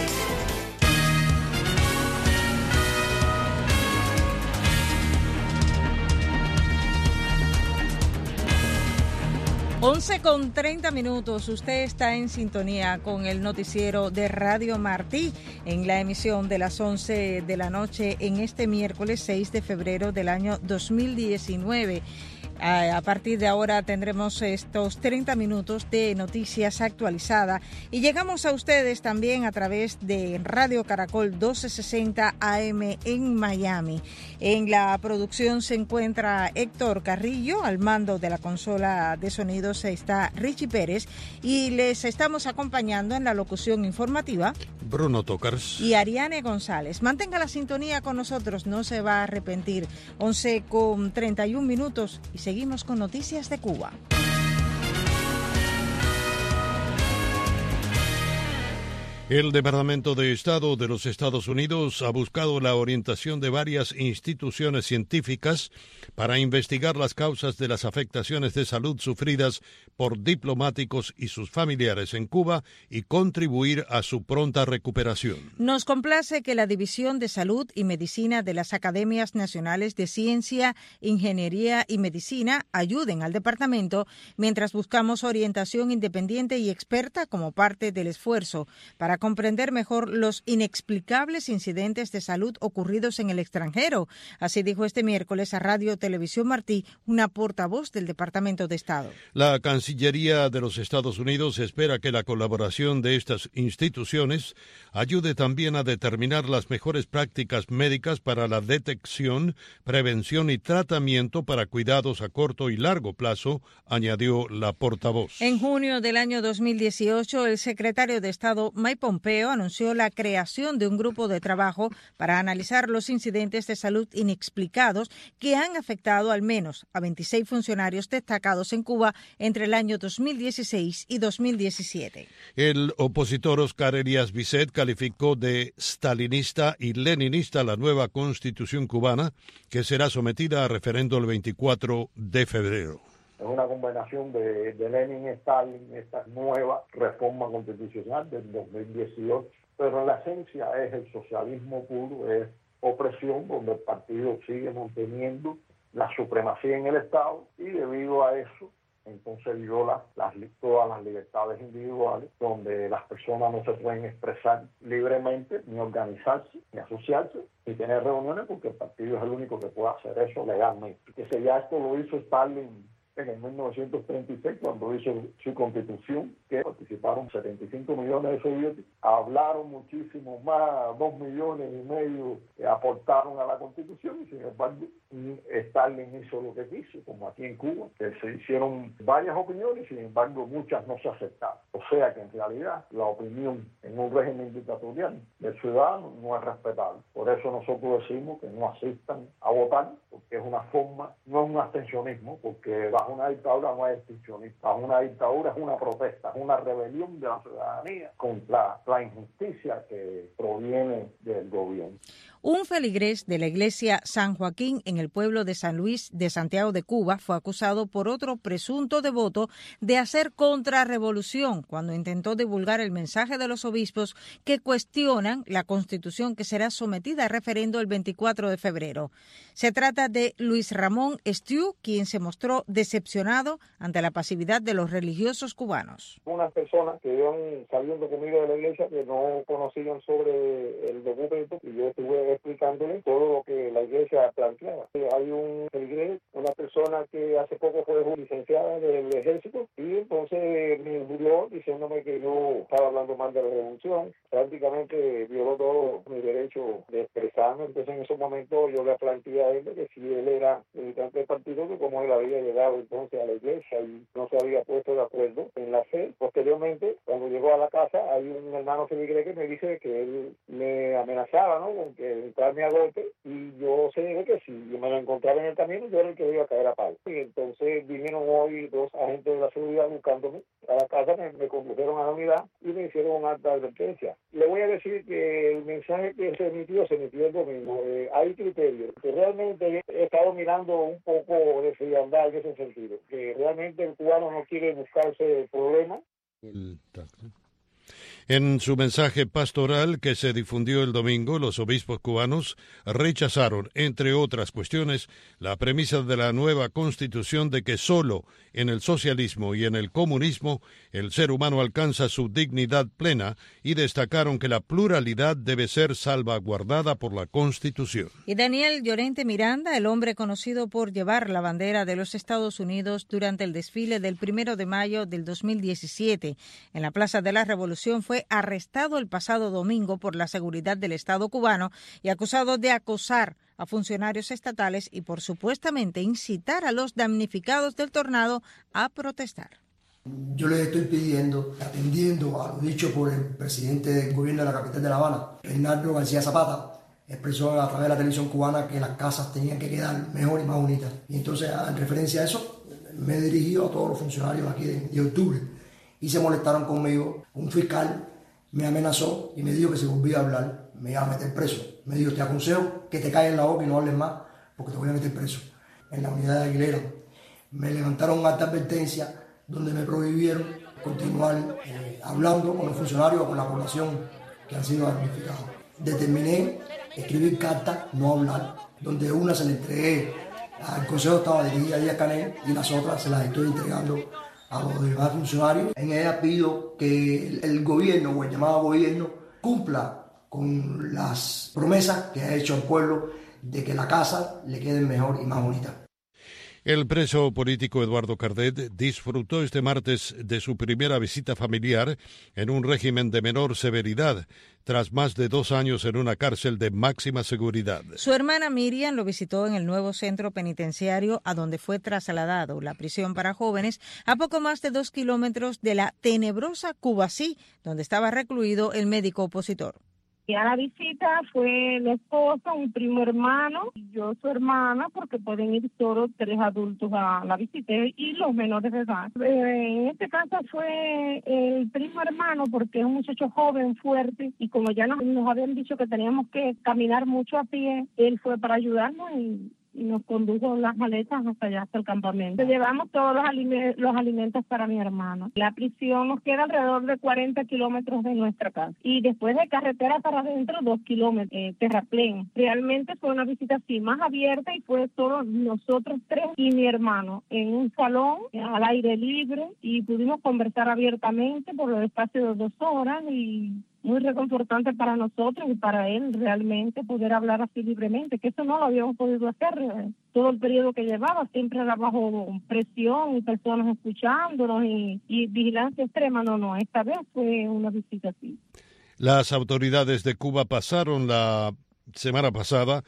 once con treinta minutos, usted está en sintonía con el noticiero de Radio Martí en la emisión de las once de la noche en este miércoles seis de febrero del año dos mil diecinueve. A partir de ahora tendremos estos treinta minutos de noticias actualizadas y llegamos a ustedes también a través de Radio Caracol doce sesenta A M en Miami. En la producción se encuentra Héctor Carrillo, al mando de la consola de sonidos está Richie Pérez y les estamos acompañando en la locución informativa Bruno Tocars y Ariane González. Mantenga la sintonía con nosotros, no se va a arrepentir. once con treinta y un minutos y seguimos con noticias de Cuba. El Departamento de Estado de los Estados Unidos ha buscado la orientación de varias instituciones científicas para investigar las causas de las afectaciones de salud sufridas por diplomáticos y sus familiares en Cuba y contribuir a su pronta recuperación. Nos complace que la División de Salud y Medicina de las Academias Nacionales de Ciencia, Ingeniería y Medicina ayuden al departamento mientras buscamos orientación independiente y experta como parte del esfuerzo para comprender mejor los inexplicables incidentes de salud ocurridos en el extranjero. Así dijo este miércoles a Radio Televisión Martí una portavoz del Departamento de Estado. La Cancillería de los Estados Unidos espera que la colaboración de estas instituciones ayude también a determinar las mejores prácticas médicas para la detección, prevención y tratamiento para cuidados a corto y largo plazo, añadió la portavoz. En junio del año dos mil dieciocho, el secretario de Estado Mike Pompeo anunció la creación de un grupo de trabajo para analizar los incidentes de salud inexplicados que han afectado al menos a veintiséis funcionarios destacados en Cuba entre el año dos mil dieciséis y dos mil diecisiete. El opositor Oscar Elias Bisset calificó de stalinista y leninista la nueva constitución cubana que será sometida a referendo el veinticuatro de febrero. Es una combinación de, de Lenin y Stalin, esta nueva reforma constitucional del dos mil dieciocho, pero en la esencia es el socialismo puro, es opresión, donde el partido sigue manteniendo la supremacía en el Estado y debido a eso, entonces viola las, todas las libertades individuales, donde las personas no se pueden expresar libremente, ni organizarse, ni asociarse, ni tener reuniones, porque el partido es el único que puede hacer eso legalmente. Que si ya esto lo hizo Stalin en el mil novecientos treinta y seis, cuando hizo su constitución, que participaron setenta y cinco millones de soviéticos, hablaron muchísimo más, dos millones y medio que aportaron a la constitución, y sin embargo Stalin hizo lo que quiso, como aquí en Cuba, que se hicieron varias opiniones, y sin embargo muchas no se aceptaron. O sea que en realidad la opinión en un régimen dictatorial del ciudadano no es respetable. Por eso nosotros decimos que no asistan a votar, porque es una forma, no es un abstencionismo, porque bajo una dictadura no hay abstencionismo, bajo una dictadura es una protesta, es una rebelión de la ciudadanía contra la injusticia que proviene del gobierno. Un feligrés de la iglesia San Joaquín en el pueblo de San Luis de Santiago de Cuba fue acusado por otro presunto devoto de hacer contrarrevolución cuando intentó divulgar el mensaje de los obispos que cuestionan la Constitución que será sometida a referendo el veinticuatro de febrero. Se trata de Luis Ramón Estiu, quien se mostró decepcionado ante la pasividad de los religiosos cubanos. Unas personas que iban saliendo conmigo de la iglesia que no conocían sobre el documento y yo estuve explicándoles todo lo que la iglesia planteaba. Hay un feligrés, una persona que hace poco fue licenciada del ejército y entonces me injurió diciéndome que yo estaba hablando mal de la revolución, prácticamente violó todo mi derecho de expresarme. Entonces en ese momento yo le planteé a él que si él era militante del partido, que como él había llegado entonces a la iglesia y no se había puesto de acuerdo en la fe. Posteriormente, cuando llegó a la casa, hay un hermano feligrés que me dice que él me amenazaba, ¿no?, con que entrarme a golpe, y yo sé que si yo me lo encontraba en el camino, yo era el que le iba a caer a palo. Y entonces vinieron hoy dos agentes de la seguridad buscándome a la casa, me, me condujeron a la unidad y me hicieron una alta advertencia. Le voy a decir que el mensaje que se emitió, se emitió el domingo. Eh, hay criterios, que realmente he estado mirando un poco de frialdad en ese sentido, que realmente el cubano no quiere buscarse problemas. En su mensaje pastoral que se difundió el domingo, los obispos cubanos rechazaron, entre otras cuestiones, la premisa de la nueva Constitución de que solo en el socialismo y en el comunismo el ser humano alcanza su dignidad plena, y destacaron que la pluralidad debe ser salvaguardada por la Constitución. Y Daniel Llorente Miranda, el hombre conocido por llevar la bandera de los Estados Unidos durante el desfile del primero de mayo del dos mil diecisiete en la Plaza de la Revolución, fue fue arrestado el pasado domingo por la seguridad del Estado cubano y acusado de acosar a funcionarios estatales y por supuestamente incitar a los damnificados del tornado a protestar. Yo les estoy pidiendo, atendiendo a lo dicho por el presidente del gobierno de la capital de La Habana, Bernardo García Zapata, expresó a través de la televisión cubana que las casas tenían que quedar mejor y más bonitas. Y entonces, en referencia a eso, me he dirigido a todos los funcionarios aquí de, de octubre y se molestaron conmigo. Un fiscal me amenazó y me dijo que si volvía a hablar me iba a meter preso. Me dijo: te aconsejo que te calles la boca y no hables más porque te voy a meter preso. En la unidad de Aguilera me levantaron una alta advertencia donde me prohibieron continuar eh, hablando con los funcionarios o con la población que han sido damnificados. Determiné escribir cartas, no hablar, donde una se le entregué al Consejo de Estado dirigida a Díaz Canel y las otras se las estoy entregando a los demás funcionarios. En ella pido que el, el gobierno o el llamado gobierno cumpla con las promesas que ha hecho al pueblo de que la casa le quede mejor y más bonita. El preso político Eduardo Cardet disfrutó este martes de su primera visita familiar en un régimen de menor severidad, tras más de dos años en una cárcel de máxima seguridad. Su hermana Miriam lo visitó en el nuevo centro penitenciario a donde fue trasladado, la prisión para jóvenes, a poco más de dos kilómetros de la tenebrosa Cubasí, donde estaba recluido el médico opositor. Y a la visita fue mi esposo, un primo hermano, y yo su hermana, porque pueden ir solo tres adultos a la visita y los menores de edad. En este caso fue el primo hermano porque es un muchacho joven, fuerte, y como ya nos, nos habían dicho que teníamos que caminar mucho a pie, él fue para ayudarnos y... y nos condujo las maletas hasta allá, hasta el campamento. Llevamos todos los, alime- los alimentos para mi hermano. La prisión nos queda alrededor de cuarenta kilómetros de nuestra casa. Y después de carretera para adentro, dos kilómetros, eh, terraplén. Realmente fue una visita así, más abierta, y fue solo nosotros tres y mi hermano en un salón, al aire libre, y pudimos conversar abiertamente por el espacio de dos horas y... muy reconfortante para nosotros y para él realmente poder hablar así libremente, que eso no lo habíamos podido hacer todo el periodo que llevaba, siempre era bajo presión y personas escuchándonos y, y vigilancia extrema. No, no, esta vez fue una visita así. Las autoridades de Cuba pasaron la semana pasada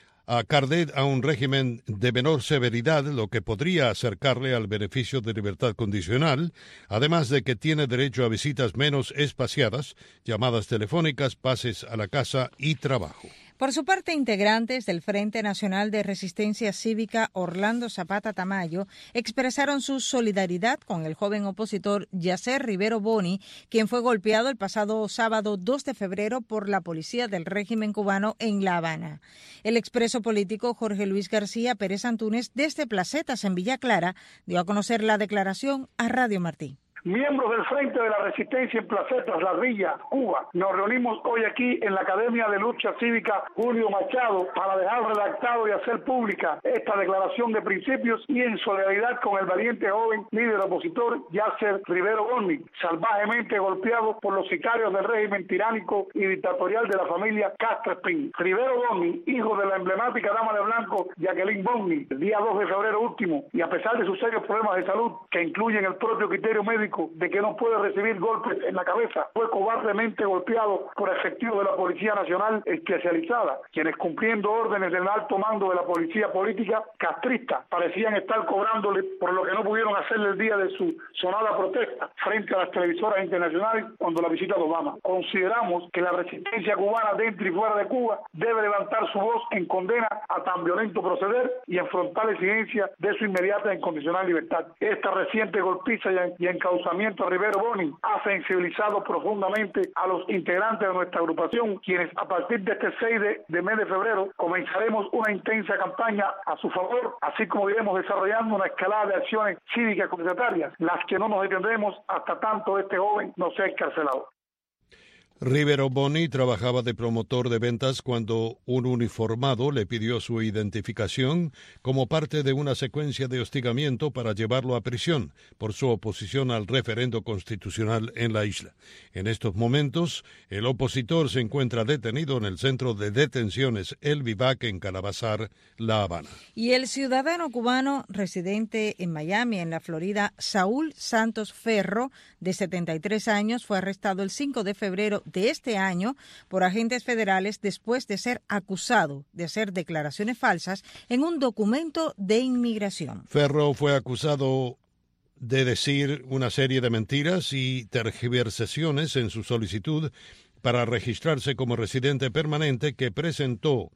a Cardet a un régimen de menor severidad, lo que podría acercarle al beneficio de libertad condicional, además de que tiene derecho a visitas menos espaciadas, llamadas telefónicas, pases a la casa y trabajo. Por su parte, integrantes del Frente Nacional de Resistencia Cívica Orlando Zapata Tamayo expresaron su solidaridad con el joven opositor Yacer Rivero Boni, quien fue golpeado el pasado sábado dos de febrero por la policía del régimen cubano en La Habana. El expreso político Jorge Luis García Pérez Antúnez, desde Placetas en Villa Clara, dio a conocer la declaración a Radio Martí. Miembros del Frente de la Resistencia en Placetas, La Villa, Cuba, nos reunimos hoy aquí en la Academia de Lucha Cívica Julio Machado para dejar redactado y hacer pública esta declaración de principios y en solidaridad con el valiente joven líder opositor Yacer Rivero Boni, salvajemente golpeado por los sicarios del régimen tiránico y dictatorial de la familia Castro Espín. Rivero Boni, hijo de la emblemática dama de blanco Jacqueline Boni, el día dos de febrero último, y a pesar de sus serios problemas de salud que incluyen el propio criterio médico de que no puede recibir golpes en la cabeza, fue cobardemente golpeado por efectivos de la Policía Nacional especializada, quienes cumpliendo órdenes del alto mando de la policía política castrista parecían estar cobrándole por lo que no pudieron hacerle el día de su sonada protesta frente a las televisoras internacionales cuando la visita de Obama. Consideramos que la resistencia cubana dentro y fuera de Cuba debe levantar su voz en condena a tan violento proceder y afrontar la exigencia de su inmediata e incondicional libertad. Esta reciente golpiza y encauzamiento a Rivero Boni ha sensibilizado profundamente a los integrantes de nuestra agrupación, quienes a partir de este seis de, de mes de febrero comenzaremos una intensa campaña a su favor, así como iremos desarrollando una escalada de acciones cívicas comunitarias, las que no nos detendremos hasta tanto este joven no sea encarcelado. Rivero Boni trabajaba de promotor de ventas cuando un uniformado le pidió su identificación como parte de una secuencia de hostigamiento para llevarlo a prisión por su oposición al referendo constitucional en la isla. En estos momentos, el opositor se encuentra detenido en el centro de detenciones El Vivac en Calabazar, La Habana. Y el ciudadano cubano residente en Miami, en la Florida, Saúl Santos Ferro, de setenta y tres años, fue arrestado el cinco de febrero de este año por agentes federales después de ser acusado de hacer declaraciones falsas en un documento de inmigración. Ferro fue acusado de decir una serie de mentiras y tergiversaciones en su solicitud para registrarse como residente permanente que presentó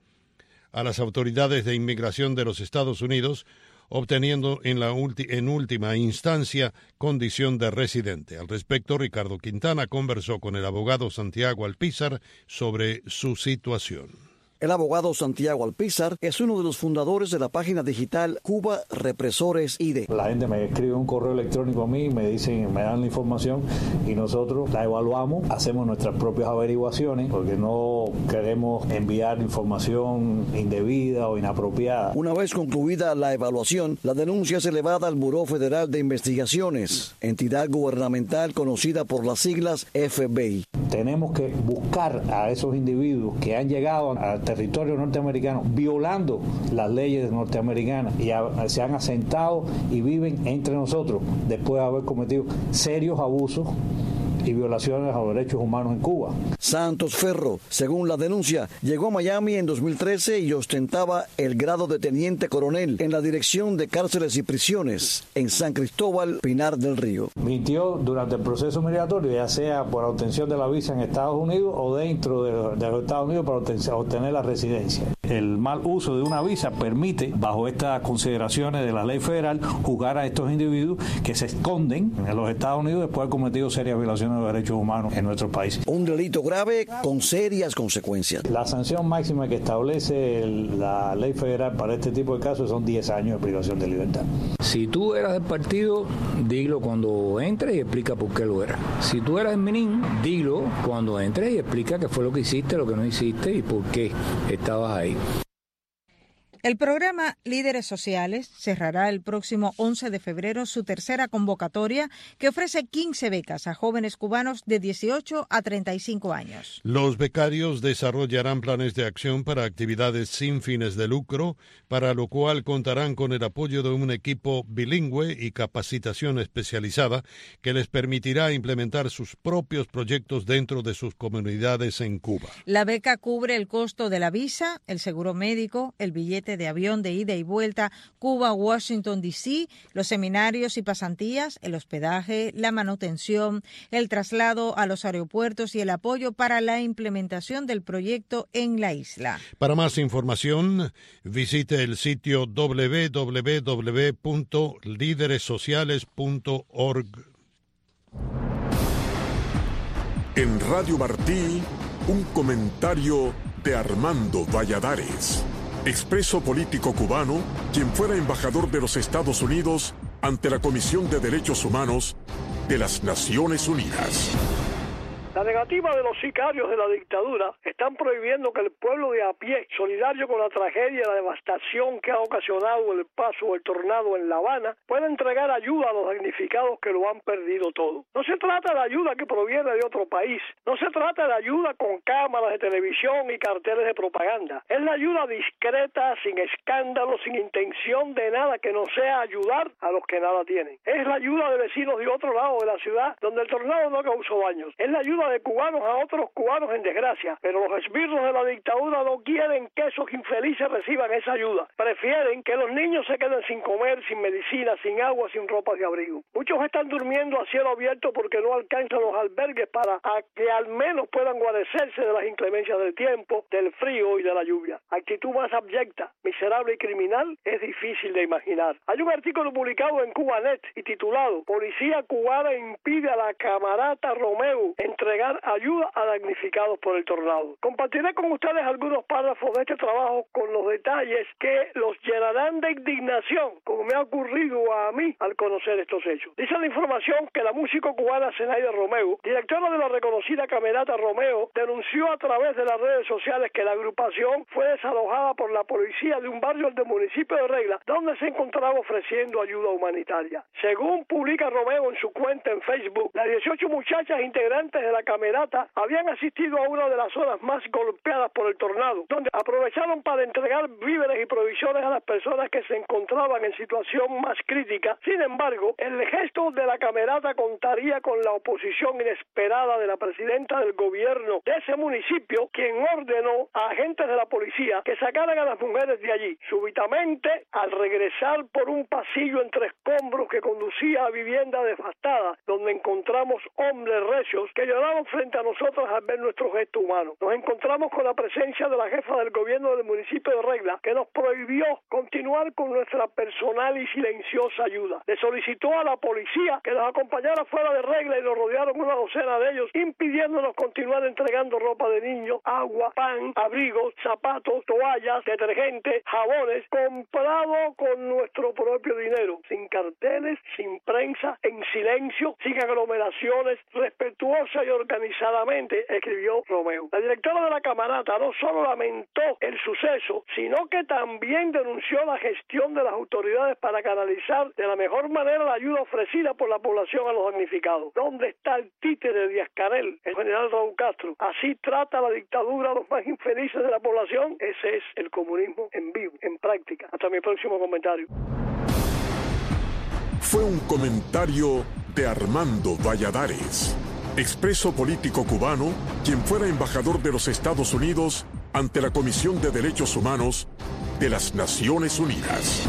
a las autoridades de inmigración de los Estados Unidos, obteniendo en, la ulti- en última instancia condición de residente. Al respecto, Ricardo Quintana conversó con el abogado Santiago Alpizar sobre su situación. El abogado Santiago Alpizar es uno de los fundadores de la página digital Cuba Represores I D. La gente me escribe un correo electrónico a mí, me dicen, me dan la información y nosotros la evaluamos, hacemos nuestras propias averiguaciones porque no queremos enviar información indebida o inapropiada. Una vez concluida la evaluación, la denuncia es elevada al Buró Federal de Investigaciones, entidad gubernamental conocida por las siglas F B I. Tenemos que buscar a esos individuos que han llegado al territorio norteamericano violando las leyes norteamericanas y a, se han asentado y viven entre nosotros después de haber cometido serios abusos y violaciones a los derechos humanos en Cuba. Santos Ferro, según la denuncia, llegó a Miami en dos mil trece y ostentaba el grado de teniente coronel en la Dirección de Cárceles y Prisiones en San Cristóbal, Pinar del Río. Mintió durante el proceso migratorio, ya sea por obtención de la visa en Estados Unidos o dentro de, de los Estados Unidos para obtener la residencia. El mal uso de una visa permite, bajo estas consideraciones de la ley federal, juzgar a estos individuos que se esconden en los Estados Unidos después de haber cometido serias violaciones de derechos humanos en nuestro país. Un delito grave con serias consecuencias. La sanción máxima que establece el, la ley federal para este tipo de casos son diez años de privación de libertad. Si tú eras del partido, dilo cuando entres y explica por qué lo eras. Si tú eras del Menín, dilo cuando entres y explica qué fue lo que hiciste, lo que no hiciste y por qué estabas ahí. El programa Líderes Sociales cerrará el próximo once de febrero su tercera convocatoria que ofrece quince becas a jóvenes cubanos de dieciocho a treinta y cinco años. Los becarios desarrollarán planes de acción para actividades sin fines de lucro, para lo cual contarán con el apoyo de un equipo bilingüe y capacitación especializada que les permitirá implementar sus propios proyectos dentro de sus comunidades en Cuba. La beca cubre el costo de la visa, el seguro médico, el billete pasaje de avión de ida y vuelta Cuba-Washington D C, los seminarios y pasantías, el hospedaje, la manutención, el traslado a los aeropuertos y el apoyo para la implementación del proyecto en la isla. Para más información, visite el sitio doble u doble u doble u punto líderes sociales punto org. En Radio Martí, un comentario de Armando Valladares, expreso político cubano, quien fuera embajador de los Estados Unidos ante la Comisión de Derechos Humanos de las Naciones Unidas. La negativa de los sicarios de la dictadura están prohibiendo que el pueblo de a pie, solidario con la tragedia y la devastación que ha ocasionado el paso del tornado en La Habana, pueda entregar ayuda a los damnificados que lo han perdido todo. No se trata de ayuda que proviene de otro país, no se trata de ayuda con cámaras de televisión y carteles de propaganda. Es la ayuda discreta, sin escándalo, sin intención de nada que no sea ayudar a los que nada tienen. Es la ayuda de vecinos de otro lado de la ciudad donde el tornado no causó daños. Es la ayuda de cubanos a otros cubanos en desgracia, pero los esbirros de la dictadura no quieren que esos infelices reciban esa ayuda. Prefieren que los niños se queden sin comer, sin medicina, sin agua, sin ropa de abrigo. Muchos están durmiendo a cielo abierto porque no alcanzan los albergues para a que al menos puedan guarecerse de las inclemencias del tiempo, del frío y de la lluvia. Actitud más abyecta, miserable y criminal es difícil de imaginar. Hay un artículo publicado en Cubanet y titulado "Policía cubana impide a la camarata Romeo entregar ayuda a damnificados por el tornado". Compartiré con ustedes algunos párrafos de este trabajo con los detalles que los llenarán de indignación, como me ha ocurrido a mí al conocer estos hechos. Dice la información que la músico cubana Zenaida Romeo, directora de la reconocida camerata Romeo, denunció a través de las redes sociales que la agrupación fue desalojada por la policía de un barrio del municipio de Regla, donde se encontraba ofreciendo ayuda humanitaria. Según publica Romeo en su cuenta en Facebook, las dieciocho muchachas integrantes de la camerata habían asistido a una de las zonas más golpeadas por el tornado, donde aprovecharon para entregar víveres y provisiones a las personas que se encontraban en situación más crítica. Sin embargo, el gesto de la camerata contaría con la oposición inesperada de la presidenta del gobierno de ese municipio, quien ordenó a agentes de la policía que sacaran a las mujeres de allí. Súbitamente, al regresar por un pasillo entre escombros que conducía a vivienda devastada, donde encontramos hombres recios que lloraban frente a nosotros al ver nuestro gesto humano. Nos encontramos con la presencia de la jefa del gobierno del municipio de Regla, que nos prohibió continuar con nuestra personal y silenciosa ayuda. Le solicitó a la policía que nos acompañara fuera de Regla y nos rodearon una docena de ellos, impidiéndonos continuar entregando ropa de niños, agua, pan, abrigos, zapatos, toallas, detergentes, jabones, comprado con nuestro propio dinero, sin carteles, sin prensa, en silencio, sin aglomeraciones, respetuosa y organizadamente, escribió Romeo. La directora de la camarata no solo lamentó el suceso, sino que también denunció la gestión de las autoridades para canalizar de la mejor manera la ayuda ofrecida por la población a los damnificados. ¿Dónde está el títere de Díaz-Canel, el general Raúl Castro? ¿Así trata la dictadura a los más infelices de la población? Ese es el comunismo en vivo, en práctica. Hasta mi próximo comentario. Fue un comentario de Armando Valladares, expreso político cubano, quien fuera embajador de los Estados Unidos ante la Comisión de Derechos Humanos de las Naciones Unidas.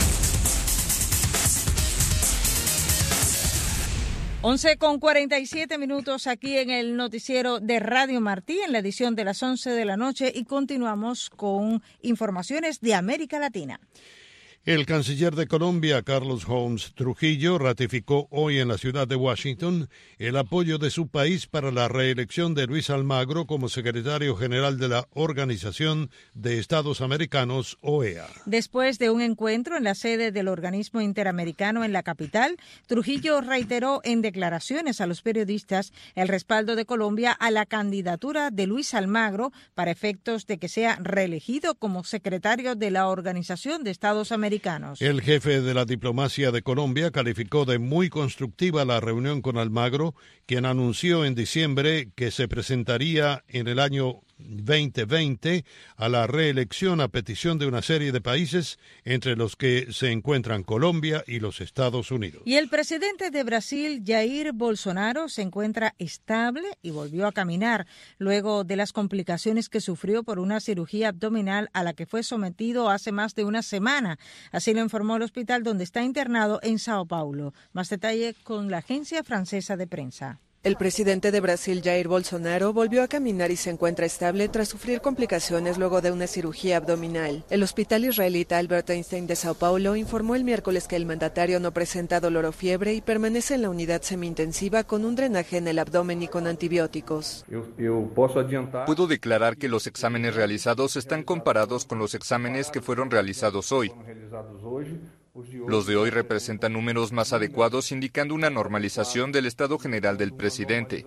once con cuarenta y siete minutos aquí en el noticiero de Radio Martí, en la edición de las once de la noche, y continuamos con informaciones de América Latina. El canciller de Colombia, Carlos Holmes Trujillo, ratificó hoy en la ciudad de Washington el apoyo de su país para la reelección de Luis Almagro como secretario general de la Organización de Estados Americanos, O E A. Después de un encuentro en la sede del organismo interamericano en la capital, Trujillo reiteró en declaraciones a los periodistas el respaldo de Colombia a la candidatura de Luis Almagro para efectos de que sea reelegido como secretario de la Organización de Estados Americanos. El jefe de la diplomacia de Colombia calificó de muy constructiva la reunión con Almagro, quien anunció en diciembre que se presentaría en el año veinte veinte a la reelección a petición de una serie de países, entre los que se encuentran Colombia y los Estados Unidos. Y el presidente de Brasil, Jair Bolsonaro, se encuentra estable y volvió a caminar luego de las complicaciones que sufrió por una cirugía abdominal a la que fue sometido hace más de una semana. Así lo informó el hospital donde está internado en Sao Paulo. Más detalle con la agencia francesa de prensa. El presidente de Brasil, Jair Bolsonaro, volvió a caminar y se encuentra estable tras sufrir complicaciones luego de una cirugía abdominal. El hospital israelita Albert Einstein de Sao Paulo informó el miércoles que el mandatario no presenta dolor o fiebre y permanece en la unidad semi-intensiva con un drenaje en el abdomen y con antibióticos. Puedo declarar que los exámenes realizados están comparados con los exámenes que fueron realizados hoy. Los de hoy representan números más adecuados, indicando una normalización del estado general del presidente.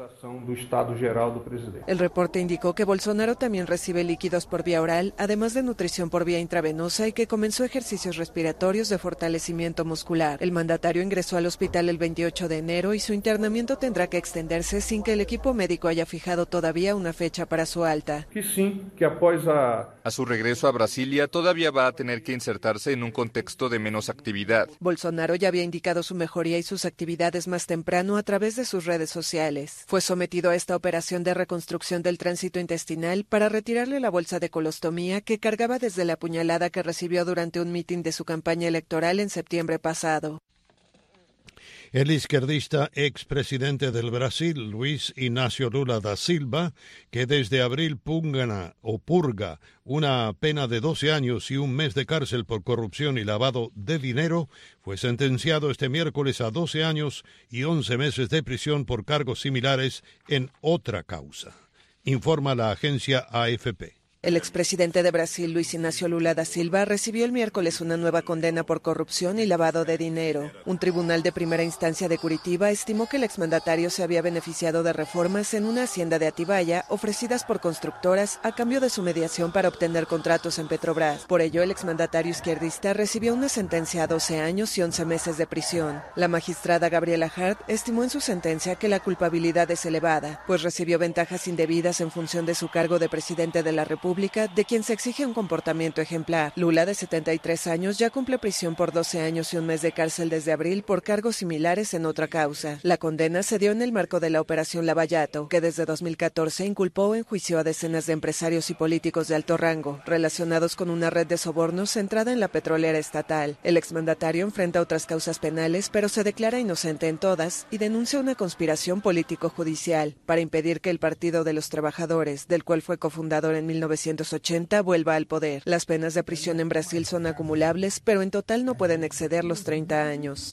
El reporte indicó que Bolsonaro también recibe líquidos por vía oral, además de nutrición por vía intravenosa, y que comenzó ejercicios respiratorios de fortalecimiento muscular. El mandatario ingresó al hospital el veintiocho de enero y su internamiento tendrá que extenderse sin que el equipo médico haya fijado todavía una fecha para su alta. A su regreso a Brasilia, todavía va a tener que insertarse en un contexto de menos actividad. Bolsonaro ya había indicado su mejoría y sus actividades más temprano a través de sus redes sociales. Fue sometido a esta operación de reconstrucción del tránsito intestinal para retirarle la bolsa de colostomía que cargaba desde la puñalada que recibió durante un mitin de su campaña electoral en septiembre pasado. El izquierdista expresidente del Brasil, Luis Inácio Lula da Silva, que desde abril pugna o purga una pena de doce años y un mes de cárcel por corrupción y lavado de dinero, fue sentenciado este miércoles a doce años y once meses de prisión por cargos similares en otra causa, informa la agencia A F P. El expresidente de Brasil, Luis Inácio Lula da Silva, recibió el miércoles una nueva condena por corrupción y lavado de dinero. Un tribunal de primera instancia de Curitiba estimó que el exmandatario se había beneficiado de reformas en una hacienda de Atibaia ofrecidas por constructoras a cambio de su mediación para obtener contratos en Petrobras. Por ello, el exmandatario izquierdista recibió una sentencia a doce años y once meses de prisión. La magistrada Gabriela Hart estimó en su sentencia que la culpabilidad es elevada, pues recibió ventajas indebidas en función de su cargo de presidente de la República, de quien se exige un comportamiento ejemplar. Lula, de setenta y tres años, ya cumple prisión por doce años y un mes de cárcel desde abril por cargos similares en otra causa. La condena se dio en el marco de la Operación Lavallato, que desde dos mil catorce inculpó o enjuició a decenas de empresarios y políticos de alto rango, relacionados con una red de sobornos centrada en la petrolera estatal. El exmandatario enfrenta otras causas penales, pero se declara inocente en todas y denuncia una conspiración político-judicial para impedir que el Partido de los Trabajadores, del cual fue cofundador en mil novecientos ochenta, vuelva al poder. Las penas de prisión en Brasil son acumulables, pero en total no pueden exceder los treinta años.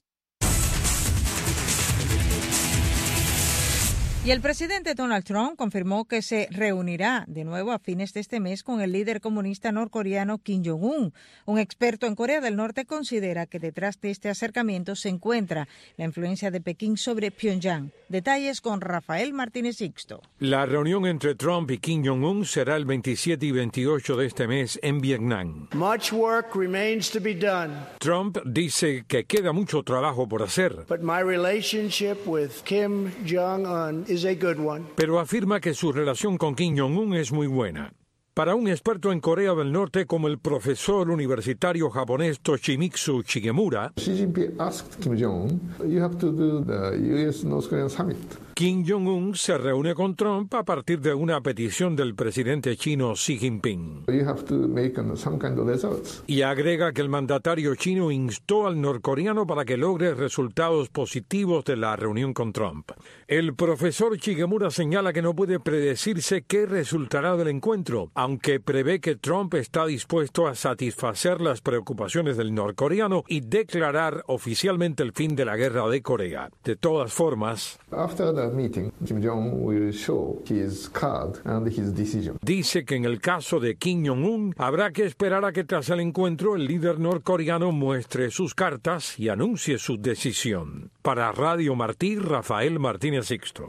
Y el presidente Donald Trump confirmó que se reunirá de nuevo a fines de este mes con el líder comunista norcoreano Kim Jong-un. Un experto en Corea del Norte considera que detrás de este acercamiento se encuentra la influencia de Pekín sobre Pyongyang. Detalles con Rafael Martínez Sixto. La reunión entre Trump y Kim Jong-un será el veintisiete y veintiocho de este mes en Vietnam. Much work remains to be done. Trump dice que queda mucho trabajo por hacer. But my relationship with Kim Jong-un is a good one. Pero afirma que su relación con Kim Jong-un es muy buena. Para un experto en Corea del Norte como el profesor universitario japonés Toshimitsu Shigemura, Xi Jinping asked Kim Jong-un, you have to do the U S North Korean summit. Kim Jong-un se reúne con Trump a partir de una petición del presidente chino Xi Jinping. You have to make some kind of results. Y agrega que el mandatario chino instó al norcoreano para que logre resultados positivos de la reunión con Trump. El profesor Shigemura señala que no puede predecirse qué resultará del encuentro, aunque prevé que Trump está dispuesto a satisfacer las preocupaciones del norcoreano y declarar oficialmente el fin de la guerra de Corea. De todas formas, After the meeting, Kim Jong-un will show his card and his decision. Dice que en el caso de Kim Jong-un habrá que esperar a que tras el encuentro el líder norcoreano muestre sus cartas y anuncie su decisión. Para Radio Martí, Rafael Martínez Sixto.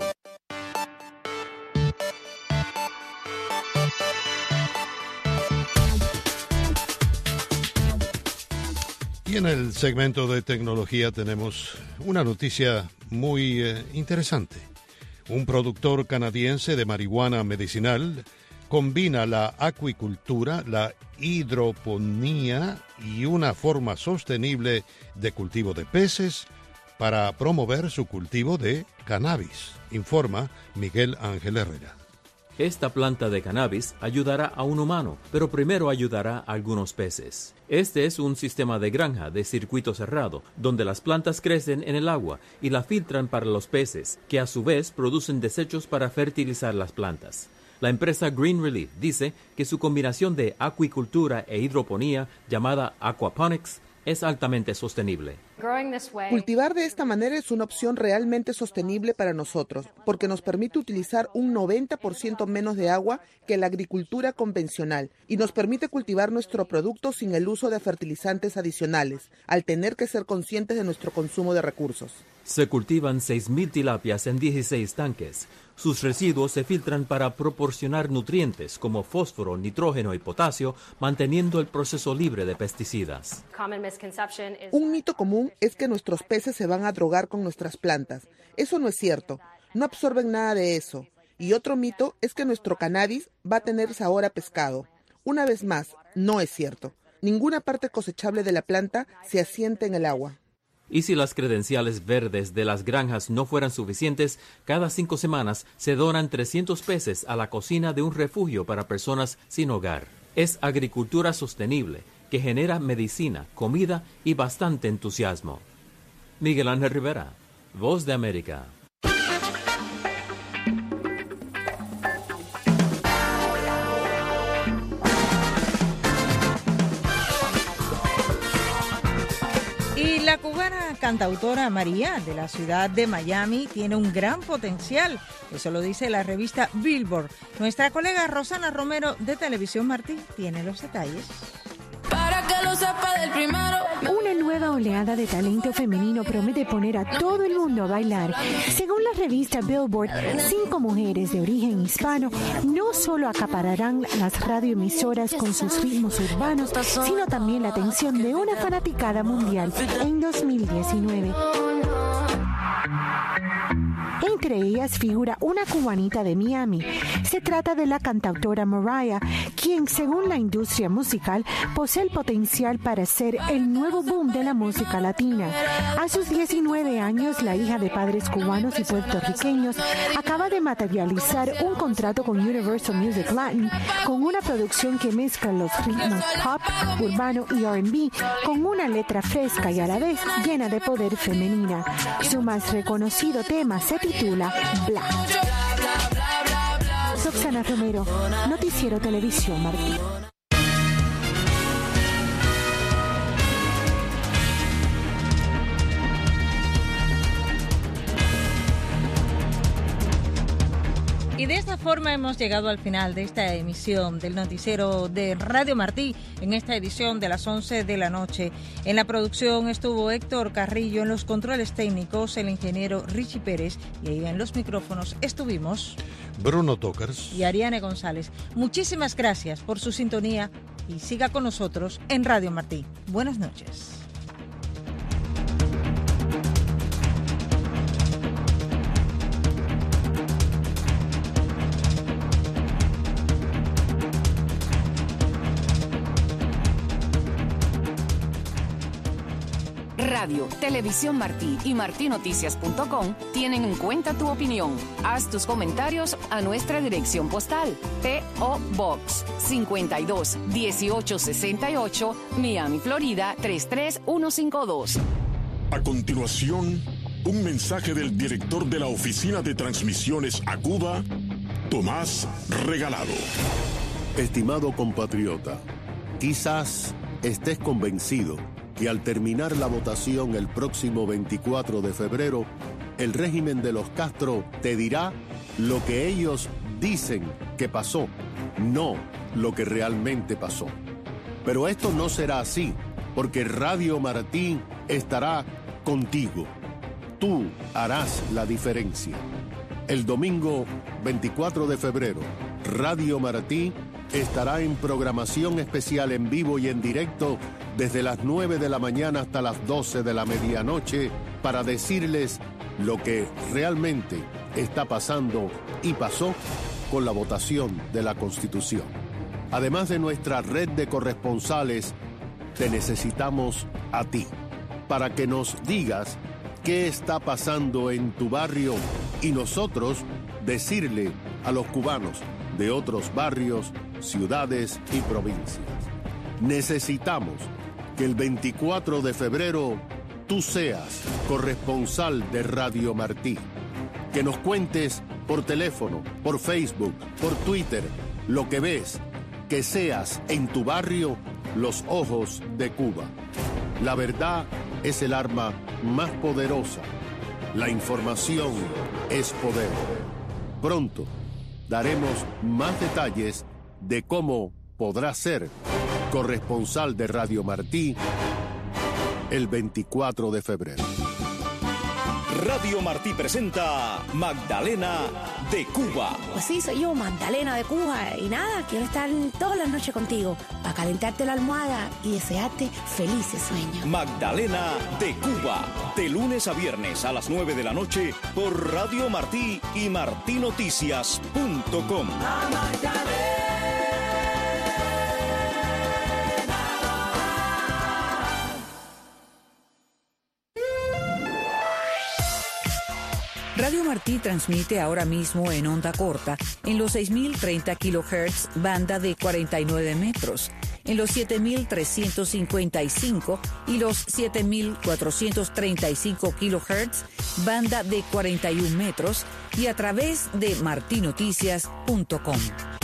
Y en el segmento de tecnología tenemos una noticia muy eh, interesante. Un productor canadiense de marihuana medicinal combina la acuicultura, la hidroponía y una forma sostenible de cultivo de peces para promover su cultivo de cannabis, informa Miguel Ángel Herrera. Esta planta de cannabis ayudará a un humano, pero primero ayudará a algunos peces. Este es un sistema de granja de circuito cerrado, donde las plantas crecen en el agua y la filtran para los peces, que a su vez producen desechos para fertilizar las plantas. La empresa Green Relief dice que su combinación de acuicultura e hidroponía, llamada aquaponics, es altamente sostenible. Cultivar de esta manera es una opción realmente sostenible para nosotros, porque nos permite utilizar un noventa por ciento menos de agua que la agricultura convencional y nos permite cultivar nuestro producto sin el uso de fertilizantes adicionales, al tener que ser conscientes de nuestro consumo de recursos. Se cultivan seis mil tilapias en dieciséis tanques. Sus residuos se filtran para proporcionar nutrientes como fósforo, nitrógeno y potasio, manteniendo el proceso libre de pesticidas. Un mito común es que nuestros peces se van a drogar con nuestras plantas. Eso no es cierto. No absorben nada de eso. Y otro mito es que nuestro cannabis va a tener sabor a pescado. Una vez más, no es cierto. Ninguna parte cosechable de la planta se asienta en el agua. Y si las credenciales verdes de las granjas no fueran suficientes, cada cinco semanas se donan trescientos peces a la cocina de un refugio para personas sin hogar. Es agricultura sostenible, que genera medicina, comida y bastante entusiasmo. Miguel Ángel Rivera, Voz de América. La cubana cantautora María, de la ciudad de Miami, tiene un gran potencial. Eso lo dice la revista Billboard. Nuestra colega Rosana Romero, de Televisión Martí, tiene los detalles. Para que lo sepa del primero. Una nueva oleada de talento femenino promete poner a todo el mundo a bailar. Según la revista Billboard, cinco mujeres de origen hispano no solo acapararán las radioemisoras con sus ritmos urbanos, sino también la atención de una fanaticada mundial en dos mil diecinueve. Entre ellas figura una cubanita de Miami. Se trata de la cantautora Mariah, quien, según la industria musical, posee el potencial para ser el nuevo boom de la música latina. A sus diecinueve años, la hija de padres cubanos y puertorriqueños acaba de materializar un contrato con Universal Music Latin con una producción que mezcla los ritmos pop, urbano y R and B con una letra fresca y a la vez llena de poder femenina. Su más reconocido tema se titula Black. Roxana Romero, Noticiero Televisión Martí. Y de esta forma hemos llegado al final de esta emisión del noticiero de Radio Martí, en esta edición de las once de la noche. En la producción estuvo Héctor Carrillo, en los controles técnicos el ingeniero Richie Pérez, y ahí en los micrófonos estuvimos Bruno Tokers y Ariane González. Muchísimas gracias por su sintonía y siga con nosotros en Radio Martí. Buenas noches. Radio, Televisión Martí y martí noticias punto com tienen en cuenta tu opinión. Haz tus comentarios a nuestra dirección postal: P O Box cincuenta y dos dieciocho sesenta y ocho, Miami, Florida tres tres uno cinco dos. A continuación, un mensaje del director de la Oficina de Transmisiones a Cuba, Tomás Regalado. Estimado compatriota, quizás estés convencido que al terminar la votación el próximo veinticuatro de febrero, el régimen de los Castro te dirá lo que ellos dicen que pasó, no lo que realmente pasó. Pero esto no será así, porque Radio Martí estará contigo. Tú harás la diferencia. El domingo veinticuatro de febrero, Radio Martí estará en programación especial en vivo y en directo desde las nueve de la mañana hasta las doce de la medianoche para decirles lo que realmente está pasando y pasó con la votación de la Constitución. Además de nuestra red de corresponsales, te necesitamos a ti, para que nos digas qué está pasando en tu barrio y nosotros decirle a los cubanos de otros barrios, ciudades y provincias. Necesitamos que el veinticuatro de febrero tú seas corresponsal de Radio Martí, que nos cuentes por teléfono, por Facebook, por Twitter, lo que ves, que seas en tu barrio los ojos de Cuba. La verdad es el arma más poderosa. La información es poder. Pronto daremos más detalles de cómo podrás ser corresponsal de Radio Martí el veinticuatro de febrero. Radio Martí presenta Magdalena de Cuba. Pues sí, soy yo, Magdalena de Cuba. Y nada, quiero estar todas las noches contigo para calentarte la almohada y desearte felices sueños. Magdalena de Cuba, de lunes a viernes a las nueve de la noche por Radio Martí y martí noticias punto com. Radio Martí transmite ahora mismo en onda corta en los seis mil treinta kilohertz, banda de cuarenta y nueve metros, en los siete mil trescientos cincuenta y cinco y los siete mil cuatrocientos treinta y cinco kilohertz, banda de cuarenta y un metros, y a través de martí noticias punto com.